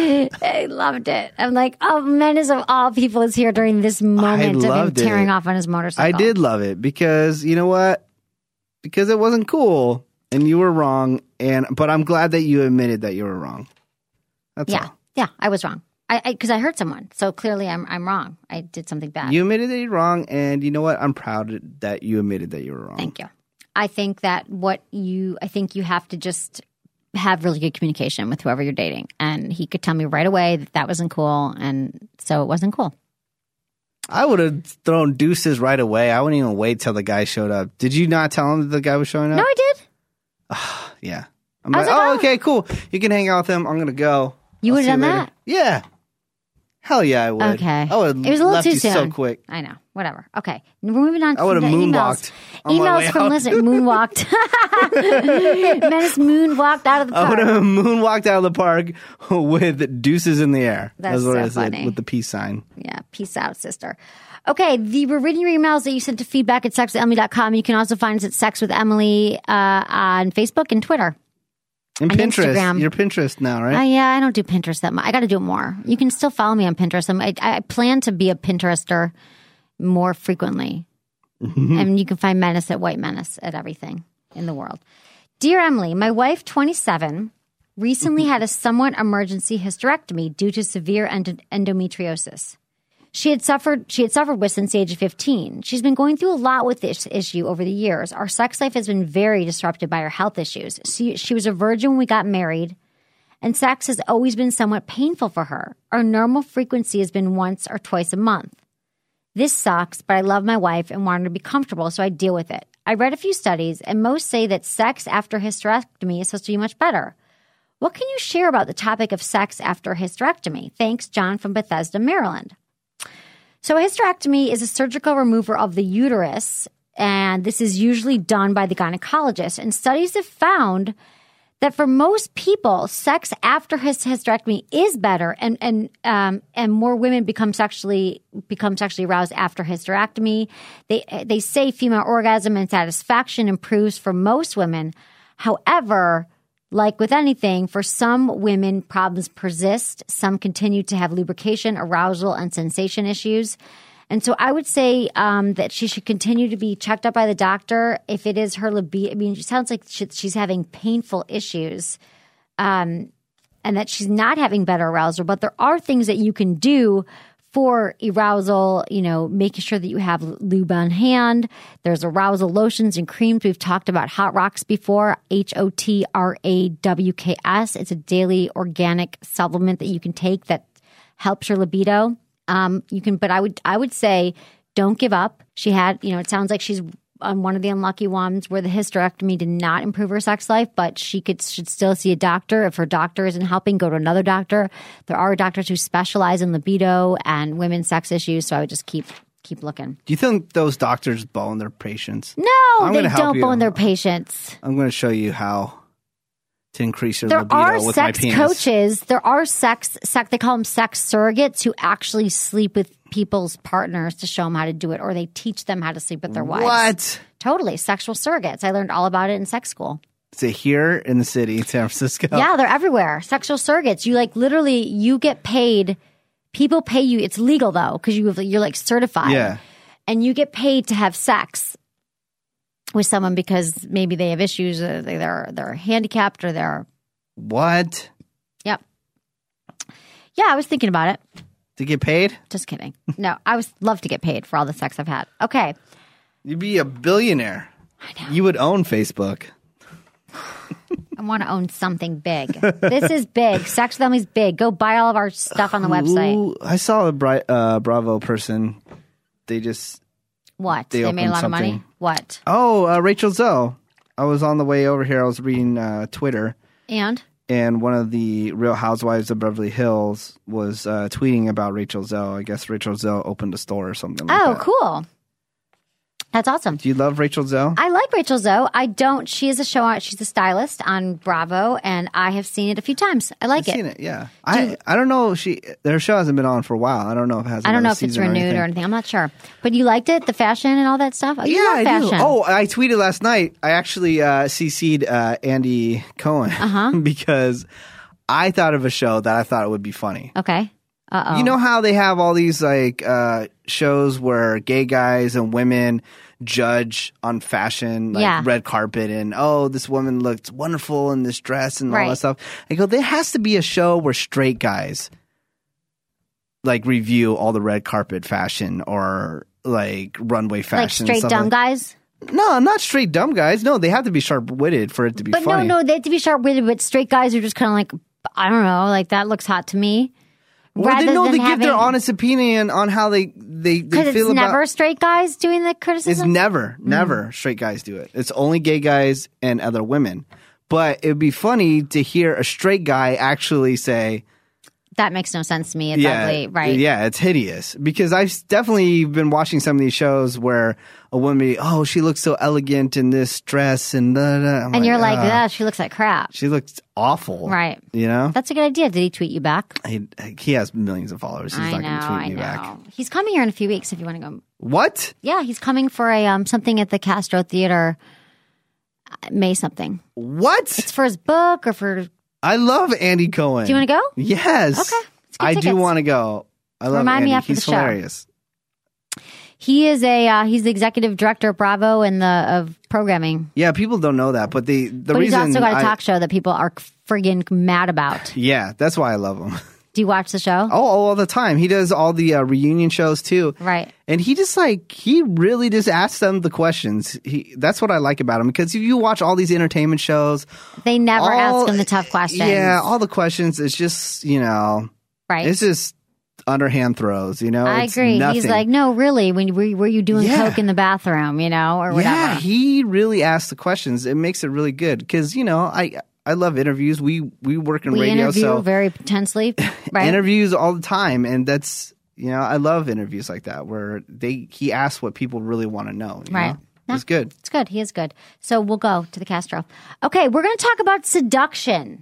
I loved it. I'm like, oh, Menace of all people is here during this moment of him tearing off on his motorcycle. I did love it because, you know what? Because it wasn't cool and you were wrong. But I'm glad that you admitted that you were wrong. That's all. Yeah, I was wrong. Because I hurt someone. So clearly I'm wrong. I did something bad. You admitted that you're wrong. And you know what? I'm proud that you admitted that you were wrong. Thank you. I think that you have to just have really good communication with whoever you're dating. And he could tell me right away that wasn't cool. And so it wasn't cool. I would have thrown deuces right away. I wouldn't even wait till the guy showed up. Did you not tell him that the guy was showing up? No, I did. Yeah. I'm like, okay, cool. You can hang out with him. I'm going to go. You would have done that? Yeah. Hell yeah, I would. Okay. I would have it was a little left too you soon. so quick. I know. Whatever. Okay. We're moving on to I would have moonwalked. Emails from listeners. Moonwalked. Menace moonwalked out of the park. I would have moonwalked out of the park with deuces in the air. That's what so I said funny. with the peace sign. Yeah. Peace out, sister. Okay. We're reading your emails that you sent to feedback@sexwithemily.com. You can also find us at Sex with Emily on Facebook and Twitter. And Pinterest. Instagram. You're Pinterest now, right? Yeah, I don't do Pinterest that much. I got to do it more. You can still follow me on Pinterest. I plan to be a Pinterester more frequently. And you can find Menace at White Menace at everything in the world. Dear Emily, my wife, 27, recently had a somewhat emergency hysterectomy due to severe endometriosis. She had suffered with since the age of 15. She's been going through a lot with this issue over the years. Our sex life has been very disrupted by her health issues. She was a virgin when we got married, and sex has always been somewhat painful for her. Our normal frequency has been once or twice a month. This sucks, but I love my wife and want her to be comfortable, so I deal with it. I read a few studies, and most say that sex after hysterectomy is supposed to be much better. What can you share about the topic of sex after hysterectomy? Thanks, John from Bethesda, Maryland. So a hysterectomy is a surgical removal of the uterus, and this is usually done by the gynecologist. And studies have found that for most people, sex after hysterectomy is better, and more women become sexually aroused after hysterectomy. They say female orgasm and satisfaction improves for most women. However, like with anything, for some women, problems persist. Some continue to have lubrication, arousal, and sensation issues. And so I would say that she should continue to be checked up by the doctor if it is her libido. I mean, it sounds like she's having painful issues and that she's not having better arousal. But there are things that you can do for arousal, making sure that you have lube on hand. There's arousal lotions and creams. We've talked about Hot Rocks before, HOTRAWKS. It's a daily organic supplement that you can take that helps your libido. But I would say don't give up. She had, it sounds like she's on one of the unlucky ones where the hysterectomy did not improve her sex life, but she should still see a doctor. If her doctor isn't helping, go to another doctor. There are doctors who specialize in libido and women's sex issues, so I would just keep looking. Do you think those doctors bone their patients? No, they don't bone their patients. I'm going to show you how to increase your libido with my penis. There are sex coaches. There are they call them sex surrogates who actually sleep with people's partners to show them how to do it, or they teach them how to sleep with their wives. What? Totally. Sexual surrogates. I learned all about it in sex school. Is it here in the city, San Francisco? Yeah, they're everywhere. Sexual surrogates. You like literally, you get paid. People pay you. It's legal though, because you're like certified. Yeah. And you get paid to have sex with someone because maybe they have issues. They're handicapped or they're. What? Yep. Yeah, I was thinking about it. To get paid? Just kidding. No, I would love to get paid for all the sex I've had. Okay. You'd be a billionaire. I know. You would own Facebook. I want to own something big. This is big. Sex with Emily's big. Go buy all of our stuff on the website. I saw a Bravo person. They just... What? They They made a lot opened of money? something. What? Oh, Rachel Zoe. I was on the way over here. I was reading Twitter. And one of the Real Housewives of Beverly Hills was tweeting about Rachel Zoe. I guess Rachel Zoe opened a store or something like that. oh, cool. That's awesome. Do you love Rachel Zoe? I like Rachel Zoe. I don't. She is she's a stylist on Bravo, and I have seen it a few times. I like I've seen it, yeah. I don't know. Their show hasn't been on for a while. I don't know if it has. I don't know if it's season renewed or anything. I'm not sure. But you liked it, the fashion and all that stuff. Oh, you love I fashion. do. Oh, I tweeted last night. I actually CC'd Andy Cohen because I thought of a show that I thought it would be funny. Okay. Uh-oh. You know how they have all these like shows where gay guys and women judge on fashion, like red carpet, and this woman looked wonderful in this dress and all that stuff. I go, there has to be a show where straight guys like review all the red carpet fashion or like runway fashion. Like straight dumb guys? No, not straight dumb guys. No, they have to be sharp-witted for it to be funny. No, they have to be sharp-witted, but straight guys are just kind of like, I don't know, like that looks hot to me. Well, they give their honest opinion on how they feel about... Because it's never straight guys doing the criticism? It's never straight guys do it. It's only gay guys and other women. But it would be funny to hear a straight guy actually say... That makes no sense to me. It's ugly, right? Yeah, it's hideous. Because I've definitely been watching some of these shows where a woman, she looks so elegant in this dress and blah, blah. And you're like, she looks like crap. She looks awful. Right. You know? That's a good idea. Did he tweet you back? He has millions of followers. He's not going to tweet me back. He's coming here in a few weeks if you want to go. What? Yeah, he's coming for a something at the Castro Theater May something. What? It's for his book or for... I love Andy Cohen. Do you want to go? Yes. Okay. I do want to go. I love Remind Andy. me after He's the show. hilarious. He is he's the executive director of Bravo and of programming. Yeah, people don't know that, but the but reason he's also got a talk show that people are friggin' mad about. Yeah, that's why I love him. Do you watch the show? Oh, all the time. He does all the reunion shows too. Right. And he really just asks them the questions. That's what I like about him, because if you watch all these entertainment shows, they never ask him the tough questions. Yeah, all the questions, it's just, right. It's just underhand throws, I agree. Nothing. He's like, no, really, were you doing coke in the bathroom, or whatever? Yeah, he really asks the questions. It makes it really good because, I love interviews. We work in radio, interview so very intensely, right? Interviews all the time, and that's I love interviews like that where he asks what people really want to know. Right, it's good. It's good. He is good. So we'll go to the Castro. Okay, we're going to talk about seduction.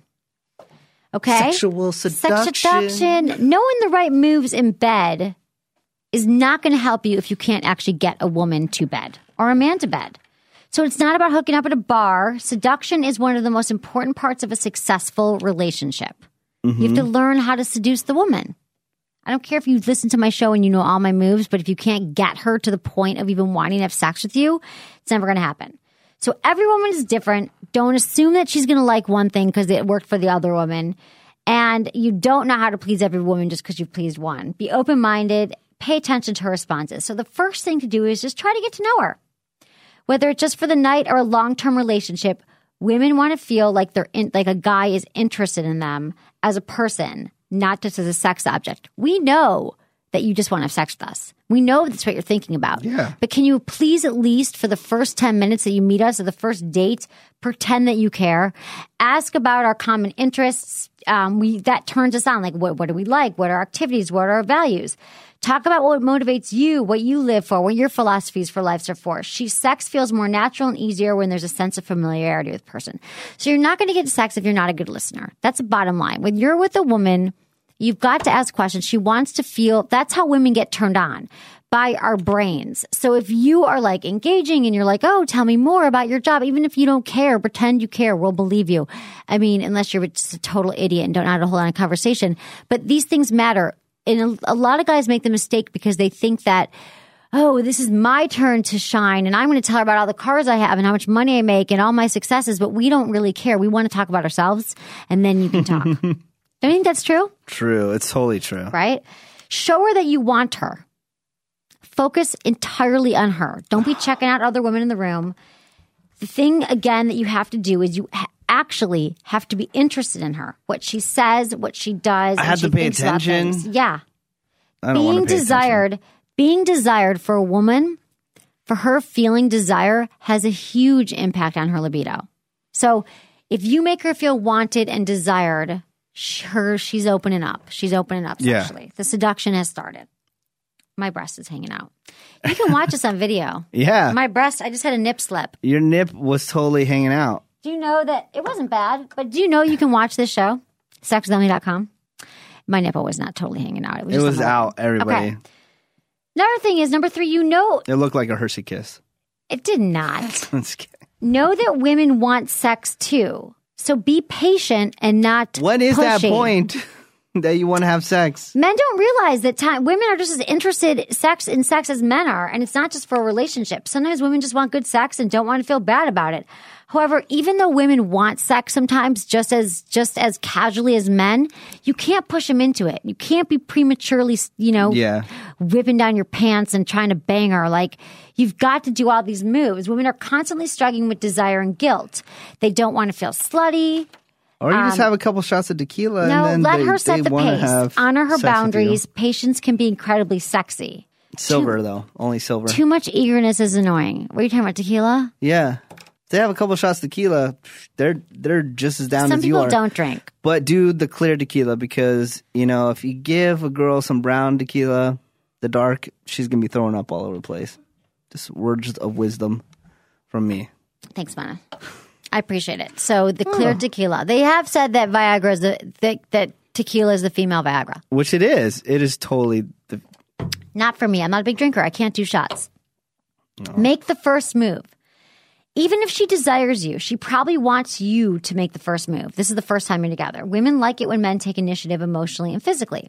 Okay, sexual seduction. Knowing the right moves in bed is not going to help you if you can't actually get a woman to bed or a man to bed. So it's not about hooking up at a bar. Seduction is one of the most important parts of a successful relationship. Mm-hmm. You have to learn how to seduce the woman. I don't care if you listen to my show and you know all my moves, but if you can't get her to the point of even wanting to have sex with you, it's never going to happen. So every woman is different. Don't assume that she's going to like one thing because it worked for the other woman. And you don't know how to please every woman just because you've pleased one. Be open-minded. Pay attention to her responses. So the first thing to do is just try to get to know her. Whether it's just for the night or a long-term relationship, women want to feel like like a guy is interested in them as a person, not just as a sex object. We know that you just want to have sex with us. We know that's what you're thinking about. Yeah. But can you please at least for the first 10 minutes that you meet us or the first date, pretend that you care? Ask about our common interests. That turns us on. Like, what do we like? What are our activities? What are our values? Talk about what motivates you, what you live for, what your philosophies for life are for. Sex feels more natural and easier when there's a sense of familiarity with the person. So you're not going to get sex if you're not a good listener. That's the bottom line. When you're with a woman, You've got to ask questions. She wants to feel, that's how women get turned on, by our brains. So if you are like engaging and you're like, oh, tell me more about your job, even if you don't care, pretend you care, we'll believe you. I mean, unless you're just a total idiot and don't know how to hold on a conversation. But these things matter. And a lot of guys make the mistake because they think that, oh, this is my turn to shine and I'm going to tell her about all the cars I have and how much money I make and all my successes, but we don't really care. We want to talk about ourselves and then you can talk. Don't you think that's true? True. It's totally true. Right? Show her that you want her. Focus entirely on her. Don't be checking out other women in the room. The thing, again, that you have to do is you actually have to be interested in her. What she says, what she does. I have to pay attention. Yeah. I don't want to pay attention. Being desired for a woman, for her feeling desire, has a huge impact on her libido. So if you make her feel wanted and desired, she's opening up. She's opening up sexually. Yeah. The seduction has started. My breast is hanging out. You can watch this on video. Yeah. My breast, I just had a nip slip. Your nip was totally hanging out. Do you know that it wasn't bad, but do you know you can watch this show? SexWithEmily.com. My nipple was not totally hanging out. It was out, everybody. Okay. Another thing is, number 3, you know. It looked like a Hershey kiss. It did not. I'm just kidding. Know that women want sex too. So be patient and not When is pushy. that point that you want to have sex? Men don't realize that women are just as interested in sex as men are. And it's not just for a relationship. Sometimes women just want good sex and don't want to feel bad about it. However, even though women want sex sometimes just as casually as men, you can't push them into it. You can't be prematurely, whipping down your pants and trying to bang her. Like, you've got to do all these moves. Women are constantly struggling with desire and guilt. They don't want to feel slutty. Or you just have a couple shots of tequila. No, and then let her set the pace. Honor her boundaries. Patience can be incredibly sexy. Silver, though. Only silver. Too much eagerness is annoying. What are you talking about, tequila? Yeah. If they have a couple shots of tequila, they're just as down as you are. Some people don't drink. But do the clear tequila because, if you give a girl some brown tequila, the dark, she's going to be throwing up all over the place. Just words of wisdom from me. Thanks, Mana. I appreciate it. So the clear tequila. They have said that Viagra is that tequila is the female Viagra. Which it is. It is totally the... Not for me. I'm not a big drinker. I can't do shots. No. Make the first move. Even if she desires you, she probably wants you to make the first move. This is the first time you're together. Women like it when men take initiative emotionally and physically.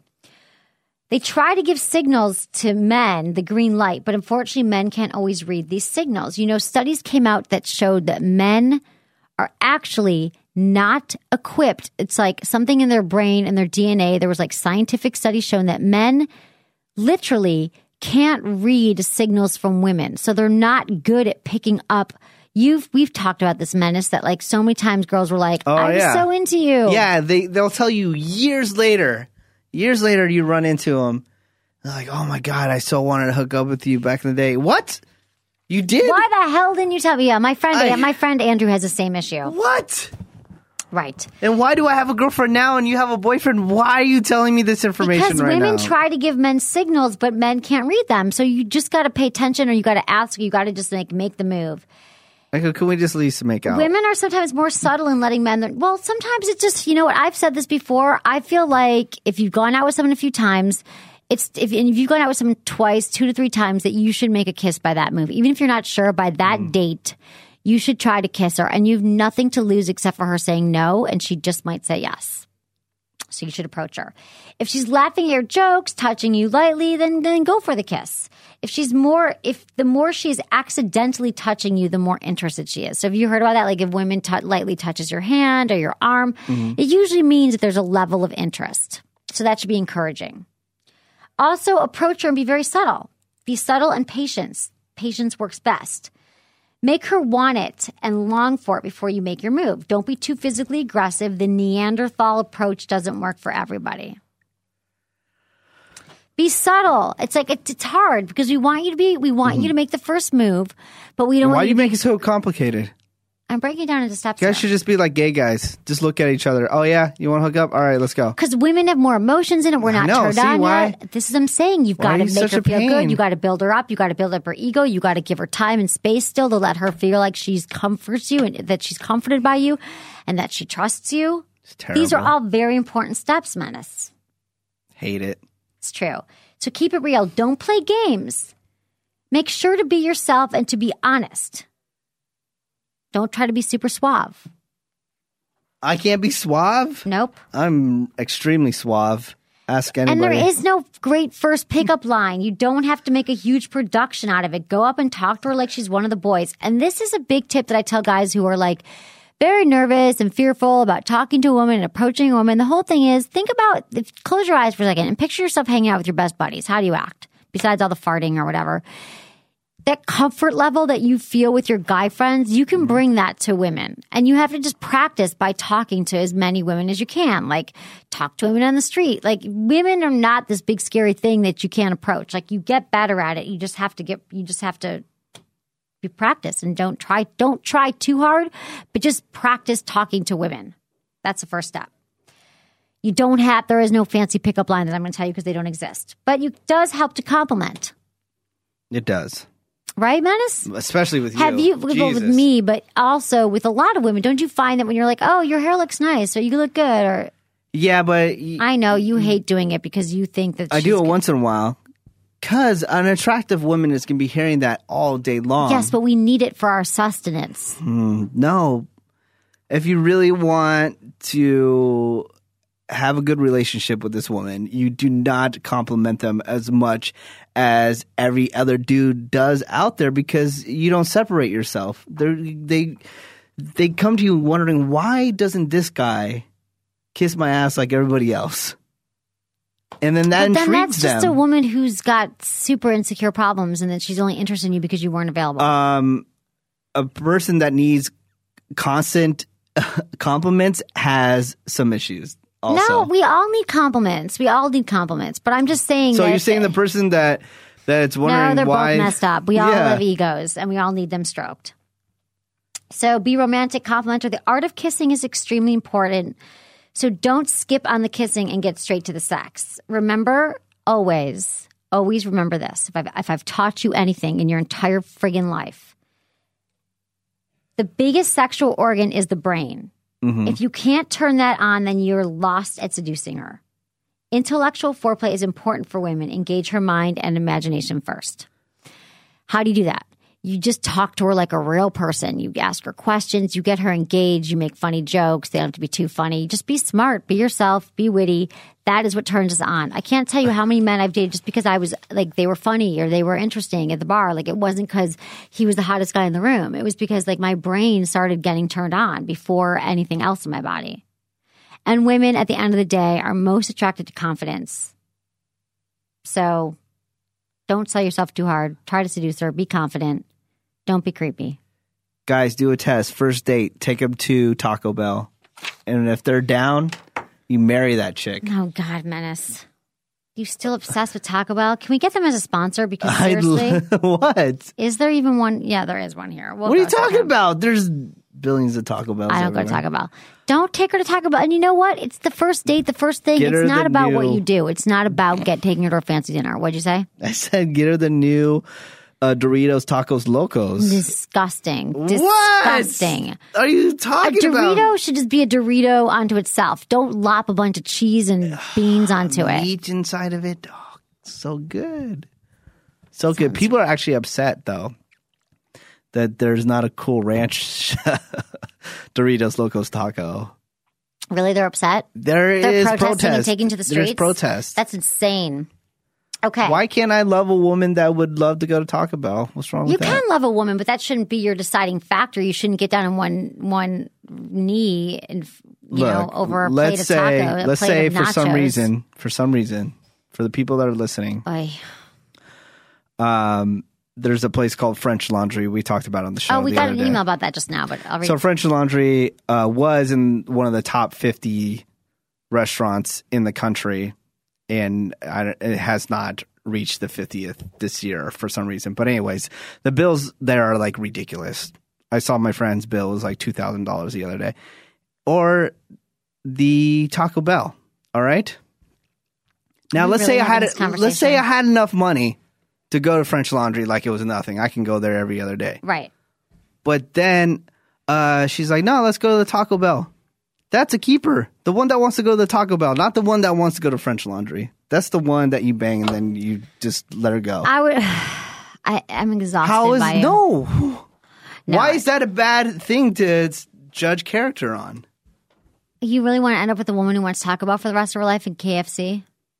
They try to give signals to men, the green light, but unfortunately men can't always read these signals. Studies came out that showed that men are actually not equipped. It's like something in their brain and their DNA. There was like scientific studies showing that men literally can't read signals from women. So they're not good at picking up. We've talked about this, Menace, that like so many times girls were like, I was so into you. Yeah, they'll tell you years later you run into them. They're like, oh my God, I so wanted to hook up with you back in the day. What? You did? Why the hell didn't you tell me? Yeah, my friend Andrew has the same issue. What? Right. And why do I have a girlfriend now and you have a boyfriend? Why are you telling me this information right now? Because women try to give men signals, but men can't read them. So you just got to pay attention, or you got to ask, or you got to just make the move. Okay, can we just at least make out? Women are sometimes more subtle in letting men... Well, sometimes it's just, what, I've said this before. I feel like if you've gone out with someone a few times... If you've gone out with someone twice, 2 to 3 times, that you should make a kiss by that move. Even if you're not sure, by that date, you should try to kiss her. And you have nothing to lose except for her saying no, and she just might say yes. So you should approach her. If she's laughing at your jokes, touching you lightly, then go for the kiss. If the more she's accidentally touching you, the more interested she is. So have you heard about that? Like if women lightly touches your hand or your arm, it usually means that there's a level of interest. So that should be encouraging. Also, approach her and be very subtle. Be subtle and patient. Patience works best. Make her want it and long for it before you make your move. Don't be too physically aggressive. The Neanderthal approach doesn't work for everybody. Be subtle. It's hard because we want you to make the first move, but we don't want you to... Why do you make it so complicated? I'm breaking it down into steps. You guys should just be like gay guys. Just look at each other. Oh, yeah? You want to hook up? All right, let's go. Because women have more emotions in it. We're not turned on yet. This is what I'm saying. You've got to make her feel good. You got to build her up. You got to build up her ego. You got to give her time and space still to let her feel like she's comforts you and that she's comforted by you and that she trusts you. It's terrible. These are all very important steps, Menace. Hate it. It's true. So keep it real. Don't play games. Make sure to be yourself and to be honest. Don't try to be super suave. I can't be suave? Nope. I'm extremely suave. Ask anybody. And there is no great first pickup line. You don't have to make a huge production out of it. Go up and talk to her like she's one of the boys. And this is a big tip that I tell guys who are like very nervous and fearful about talking to a woman and approaching a woman. The whole thing is close your eyes for a second and picture yourself hanging out with your best buddies. How do you act? Besides all the farting or whatever. That comfort level that you feel with your guy friends, you can bring that to women. And you have to just practice by talking to as many women as you can. Like, talk to women on the street. Like, women are not this big scary thing that you can't approach. Like, you get better at it. You just have to be practice and don't try too hard, but just practice talking to women. That's the first step. There is no fancy pickup line that I'm going to tell you because they don't exist. But it does help to compliment. It does. Right, Menace? Especially with you. Have you, well, with me, but also with a lot of women, don't you find that when you're like, oh, your hair looks nice or you look good or... Yeah, but... I know, you hate doing it because you think that I do it once in a while. Because an attractive woman is going to be hearing that all day long. Yes, but we need it for our sustenance. No. If you really want to have a good relationship with this woman, you do not compliment them as much as every other dude does out there because you don't separate yourself. They come to you wondering, why doesn't this guy kiss my ass like everybody else? And then that intrigues them. But then that's just a woman who's got super insecure problems and that she's only interested in you because you weren't available. A person that needs constant compliments has some issues. Also. No, we all need compliments. But I'm just saying So you're saying the person that it's wondering why... No, they're both messed up. We all have egos, and we all need them stroked. So be romantic, complimentary. The art of kissing is extremely important. So don't skip on the kissing and get straight to the sex. Remember, always remember this. If I've taught you anything in your entire friggin' life, the biggest sexual organ is the brain. Mm-hmm. If you can't turn that on, then you're lost at seducing her. Intellectual foreplay is important for women. Engage her mind and imagination first. How do you do that? You just talk to her like a real person. You ask her questions. You get her engaged. You make funny jokes. They don't have to be too funny. Just be smart. Be yourself. Be witty. That is what turns us on. I can't tell you how many men I've dated just because I was like, they were funny or they were interesting at the bar. Like, it wasn't because he was the hottest guy in the room. It was because like my brain started getting turned on before anything else in my body. And women at the end of the day are most attracted to confidence. So don't sell yourself too hard. Try to seduce her. Be confident. Don't be creepy. Guys, do a test. First date, take them to Taco Bell. And if they're down, you marry that chick. Oh, God, Menace. You still obsessed with Taco Bell? Can we get them as a sponsor? Because seriously. What? Is there even one? Yeah, there is one here. What are you talking about? There's billions of Taco Bells. I don't go to Taco Bell. Don't take her to Taco Bell. And you know what? It's the first date, the first thing. It's not about what you do. It's not about taking her to a fancy dinner. What'd you say? I said get her the new... Doritos Tacos Locos. Disgusting. What? Disgusting. Are you talking about? A Dorito should just be a Dorito onto itself. Don't lop a bunch of cheese and beans onto it. Meat inside of it. Oh, so good. So good. People are actually upset, though, that there's not a Cool Ranch Doritos Locos taco. Really? They're upset? They're protesting and taking to the streets? There's protests. That's insane. Okay. Why can't I love a woman that would love to go to Taco Bell? What's wrong with that? You can love a woman, but that shouldn't be your deciding factor. You shouldn't get down on one knee and over a plate of taco. Let's say for some reason, for the people that are listening, there's a place called French Laundry. We talked about it on the show. Oh, we got an email about that just now, but I'll read. So French Laundry was in one of the top 50 restaurants in the country. And it has not reached the 50th this year for some reason. But anyways, the bills there are like ridiculous. I saw my friend's bill was like $2,000 the other day. Or the Taco Bell. All right. Now let's say I had enough money to go to French Laundry like it was nothing. I can go there every other day. Right. But then she's like, no, let's go to the Taco Bell. That's a keeper. The one that wants to go to the Taco Bell, not the one that wants to go to French Laundry. That's the one that you bang and then you just let her go. I'm exhausted How is by you. no? Why is that a bad thing to judge character on? You really want to end up with a woman who wants Taco Bell for the rest of her life in KFC?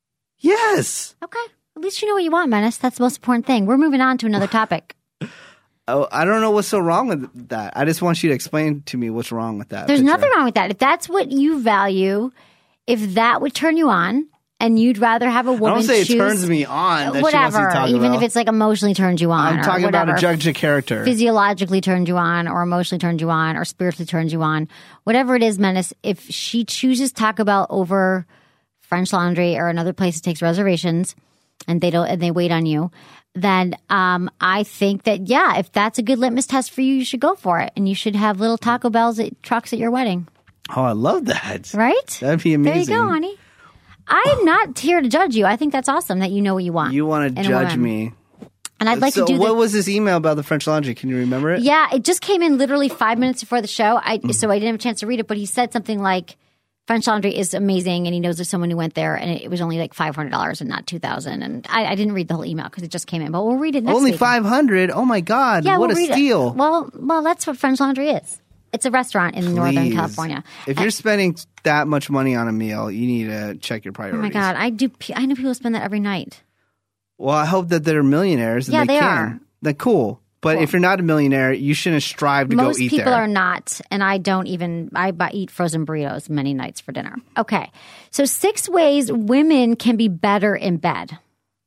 Yes. Okay. At least you know what you want, Menace. That's the most important thing. We're moving on to another topic. Oh, I don't know what's so wrong with that. I just want you to explain to me what's wrong with that. There's nothing wrong with that. If that's what you value, if that would turn you on, and you'd rather have a woman I don't say choose, it turns me on. That whatever, she wants to talk even about. if it's like emotionally turns you on. I'm talking or whatever, about a judge of character. Physiologically turns you on, or emotionally turns you on, or spiritually turns you on. Whatever it is, Menace, if she chooses Taco Bell over French Laundry or another place that takes reservations, and they wait on you, then I think that, yeah, if that's a good litmus test for you, you should go for it. And you should have little Taco Bells trucks at your wedding. Oh, I love that. Right? That'd be amazing. There you go, honey. I am not here to judge you. I think that's awesome that you know what you want. You want to judge me. And I'd like to do So what was this email about the French Laundry? Can you remember it? Yeah, it just came in literally 5 minutes before the show. So I didn't have a chance to read it, but he said something like, French Laundry is amazing, and he knows of someone who went there, and it was only like $500 and not $2,000. And I didn't read the whole email because it just came in, but we'll read it next Only week. $500? Oh my God! Yeah, what we'll a read steal! It. Well, that's what French Laundry is. It's a restaurant in Northern California. If you're spending that much money on a meal, you need to check your priorities. Oh my God, I know people spend that every night. Well, I hope that they're millionaires. And Yeah, they can. are. Then cool. But if you're not a millionaire, you shouldn't strive to Most go eat people there. are not, and I eat frozen burritos many nights for dinner. Okay, so 6 ways women can be better in bed.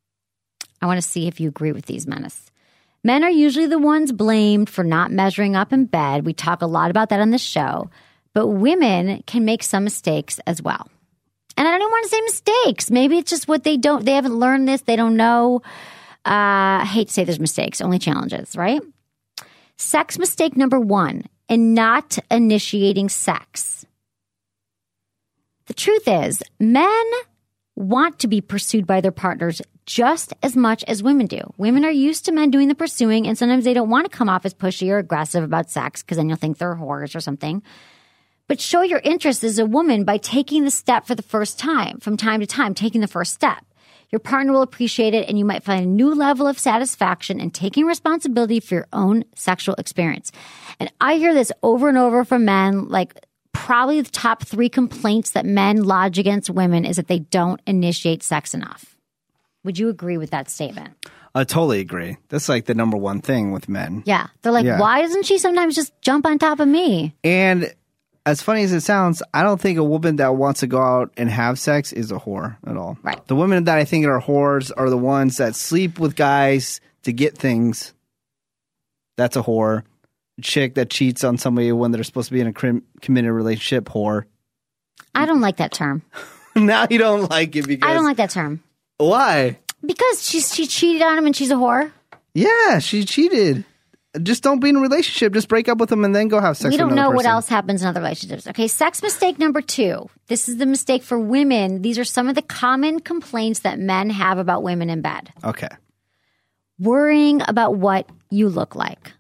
I want to see if you agree with these, Menace. Men are usually the ones blamed for not measuring up in bed. We talk a lot about that on this show, but women can make some mistakes as well. And I don't even want to say mistakes. Maybe it's just what they haven't learned this, they don't know. I hate to say there's mistakes, only challenges, right? Sex mistake number 1, in not initiating sex. The truth is, men want to be pursued by their partners just as much as women do. Women are used to men doing the pursuing, and sometimes they don't want to come off as pushy or aggressive about sex because then you'll think they're whores or something. But show your interest as a woman by taking the step for the first time, from time to time, taking the first step. Your partner will appreciate it, and you might find a new level of satisfaction in taking responsibility for your own sexual experience. And I hear this over and over from men, like probably the top 3 complaints that men lodge against women is that they don't initiate sex enough. Would you agree with that statement? I totally agree. That's like the number one thing with men. Yeah. They're like, why doesn't she sometimes just jump on top of me? And as funny as it sounds, I don't think a woman that wants to go out and have sex is a whore at all. Right. The women that I think are whores are the ones that sleep with guys to get things. That's a whore. A chick that cheats on somebody when they're supposed to be in a committed relationship, whore. I don't like that term. Now you don't like it because... I don't like that term. Why? Because she cheated on him and she's a whore. Yeah, she cheated. Just don't be in a relationship. Just break up with them and then go have sex with We don't another know what person. else happens in other relationships. Okay, sex mistake number 2. This is the mistake for women. These are some of the common complaints that men have about women in bed. Okay. Worrying about what you look like.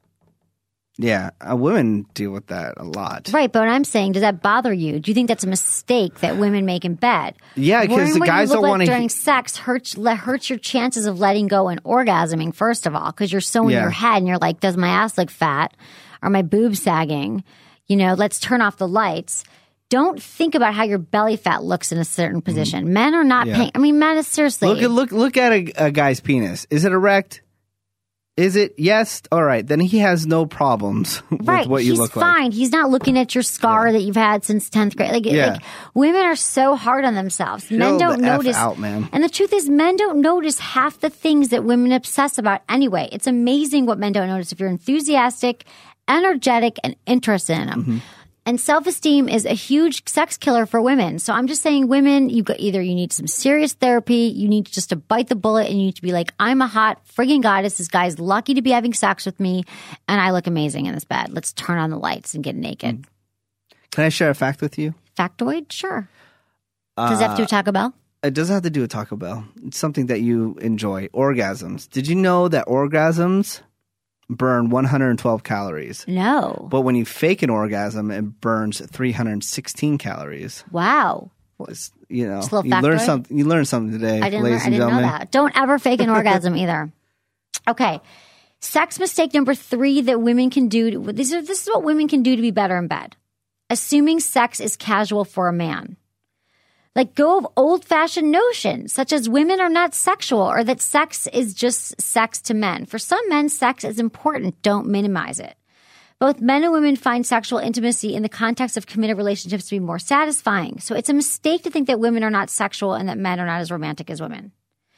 Yeah, women deal with that a lot. Right, but what I'm saying, does that bother you? Do you think that's a mistake that women make in bed? Yeah, because Worrying the what you guys look don't like want to... during sex hurts your chances of letting go and orgasming, first of all, because you're so in your head and you're like, does my ass look fat? Are my boobs sagging? You know, let's turn off the lights. Don't think about how your belly fat looks in a certain position. Men are not paying. I mean, men is seriously. Look at a guy's penis. Is it erect? Is it? Yes. All right. Then he has no problems with what you look like. He's fine. He's not looking at your scar that you've had since 10th grade. Like women are so hard on themselves. Men don't notice. F out, man. And the truth is, men don't notice half the things that women obsess about anyway. It's amazing what men don't notice if you're enthusiastic, energetic, and interested in them. Mm-hmm. And self-esteem is a huge sex killer for women. So I'm just saying, women, you need some serious therapy. You need just to bite the bullet and you need to be like, I'm a hot friggin' goddess. This guy's lucky to be having sex with me and I look amazing in this bed. Let's turn on the lights and get naked. Can I share a fact with you? Factoid? Sure. Does it have to do with Taco Bell? It doesn't have to do with Taco Bell. It's something that you enjoy. Orgasms. Did you know that orgasms burn 112 calories. No. But when you fake an orgasm, it burns 316 calories. Wow. It's, you know, Just a little you learn factoid. something. You learn something today, I didn't ladies and know gentlemen. that. Don't ever fake an orgasm either. Okay. Sex mistake number 3 that women can do. This is what women can do to be better in bed. Assuming sex is casual for a man. Let go of old-fashioned notions, such as women are not sexual or that sex is just sex to men. For some men, sex is important. Don't minimize it. Both men and women find sexual intimacy in the context of committed relationships to be more satisfying. So it's a mistake to think that women are not sexual and that men are not as romantic as women.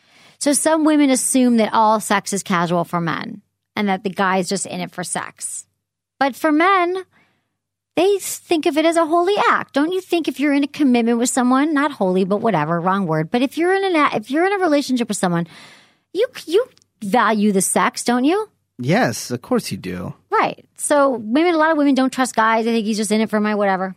So some women assume that all sex is casual for men and that the guy's just in it for sex. But for men, they think of it as a holy act. Don't you think if you're in a commitment with someone, not holy, but whatever, wrong word. But if you're in a relationship with someone, you value the sex, don't you? Yes, of course you do. Right. So a lot of women don't trust guys. They think he's just in it for my whatever.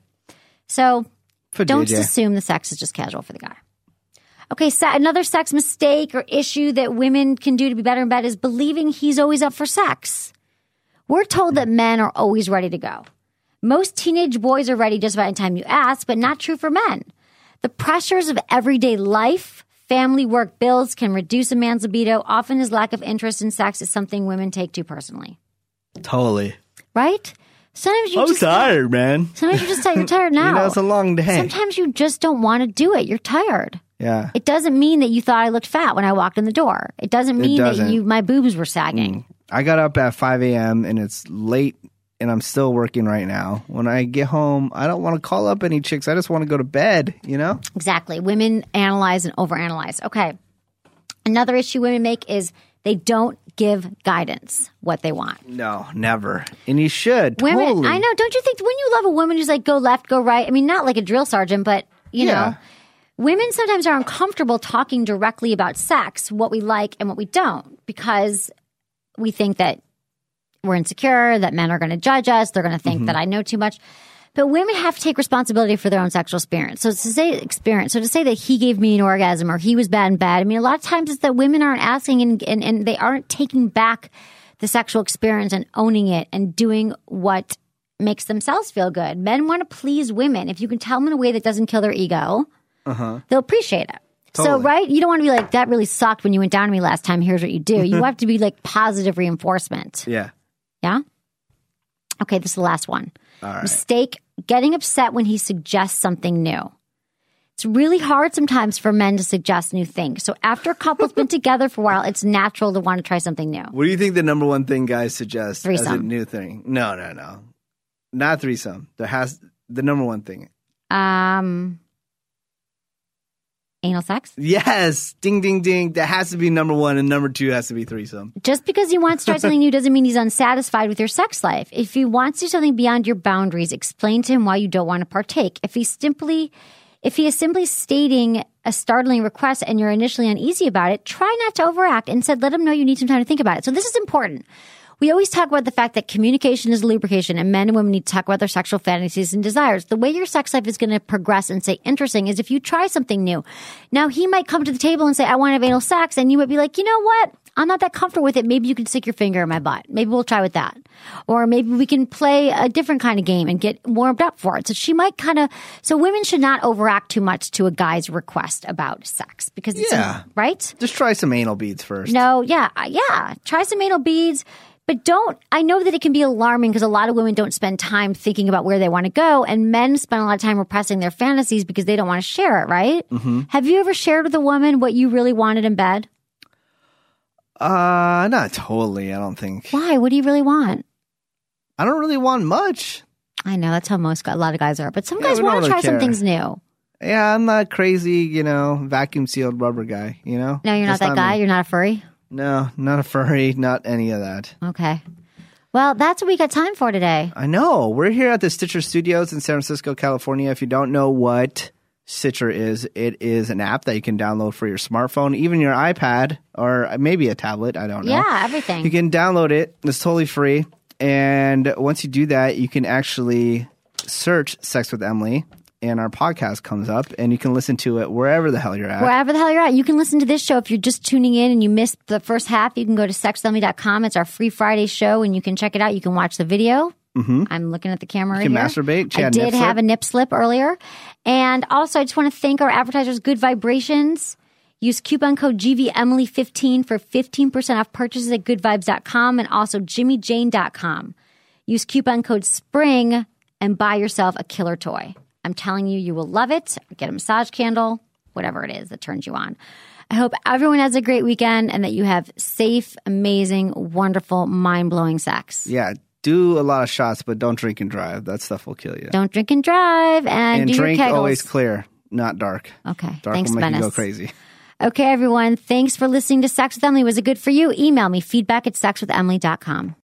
So don't just assume the sex is just casual for the guy. Okay, another sex mistake or issue that women can do to be better in bed is believing he's always up for sex. We're told that men are always ready to go. Most teenage boys are ready just about any time you ask, but not true for men. The pressures of everyday life, family, work, bills can reduce a man's libido. Often his lack of interest in sex is something women take to personally. Totally. Right? Sometimes I'm tired, man. Sometimes you're tired now. You know, it's a long day. Sometimes you just don't want to do it. You're tired. Yeah. It doesn't mean that you thought I looked fat when I walked in the door. It doesn't mean that my boobs were sagging. I got up at 5 a.m. and it's late and I'm still working right now. When I get home, I don't want to call up any chicks. I just want to go to bed, you know? Exactly. Women analyze and overanalyze. Okay. Another issue women make is they don't give guidance what they want. No, never. And you should. Women, totally. I know. Don't you think when you love a woman who's like, go left, go right? I mean, not like a drill sergeant, but, you know. Women sometimes are uncomfortable talking directly about sex, what we like and what we don't, because we think that we're insecure, that men are going to judge us. They're going to think that I know too much. But women have to take responsibility for their own sexual experience. So to say that he gave me an orgasm or he was bad in bed, I mean, a lot of times it's that women aren't asking and they aren't taking back the sexual experience and owning it and doing what makes themselves feel good. Men want to please women. If you can tell them in a way that doesn't kill their ego, they'll appreciate it. Totally. So, right? You don't want to be like, that really sucked when you went down to me last time. Here's what you do. You have to be like positive reinforcement. Yeah. Yeah? Okay, this is the last one. All right. Mistake, getting upset when he suggests something new. It's really hard sometimes for men to suggest new things. So after a couple's been together for a while, it's natural to want to try something new. What do you think the number one thing guys suggest Threesome. as a new thing? No. Not threesome. The number one thing. Anal sex? Yes. Ding, ding, ding. That has to be number one, and number two has to be threesome. Just because he wants to try something new doesn't mean he's unsatisfied with your sex life. If he wants to do something beyond your boundaries, explain to him why you don't want to partake. If he is simply stating a startling request and you're initially uneasy about it, try not to overact. Instead, let him know you need some time to think about it. So this is important. We always talk about the fact that communication is lubrication and men and women need to talk about their sexual fantasies and desires. The way your sex life is going to progress and stay interesting is if you try something new. Now, he might come to the table and say, I want to have anal sex. And you might be like, you know what? I'm not that comfortable with it. Maybe you can stick your finger in my butt. Maybe we'll try with that. Or maybe we can play a different kind of game and get warmed up for it. So she might so women should not overact too much to a guy's request about sex because it's, right? Just try some anal beads first. No, yeah. Try some anal beads. But I know that it can be alarming because a lot of women don't spend time thinking about where they want to go, and men spend a lot of time repressing their fantasies because they don't want to share it, right? Mm-hmm. Have you ever shared with a woman what you really wanted in bed? Not totally, I don't think. Why? What do you really want? I don't really want much. I know, that's how a lot of guys are, but some guys want to try some things new. Yeah, I'm not crazy, vacuum sealed rubber guy, No, you're not that guy? Me. You're not a furry? No, not a furry, not any of that. Okay. Well, that's what we got time for today. I know. We're here at the Stitcher Studios in San Francisco, California. If you don't know what Stitcher is, it is an app that you can download for your smartphone, even your iPad, or maybe a tablet. I don't know. Yeah, everything. You can download it. It's totally free. And once you do that, you can actually search Sex with Emily. and our podcast comes up, and you can listen to it wherever the hell you're at. Wherever the hell you're at. You can listen to this show. If you're just tuning in and you missed the first half, you can go to sexwithemily.com. It's our free Friday show, and you can check it out. You can watch the video. Mm-hmm. I'm looking at the camera right here. You can masturbate. I did have a nip slip earlier. And also, I just want to thank our advertisers, Good Vibrations. Use coupon code GVEmily15 for 15% off purchases at goodvibes.com and also jimmyjane.com. Use coupon code SPRING and buy yourself a killer toy. I'm telling you, you will love it. Get a massage candle, whatever it is that turns you on. I hope everyone has a great weekend and that you have safe, amazing, wonderful, mind-blowing sex. Yeah, do a lot of shots, but don't drink and drive. That stuff will kill you. Don't drink and drive, and do drink your kegels. Always clear, not dark. Okay, dark thanks, will make Venice. you go crazy. Okay, everyone. Thanks for listening to Sex with Emily. Was it good for you? Email me feedback at sexwithemily.com.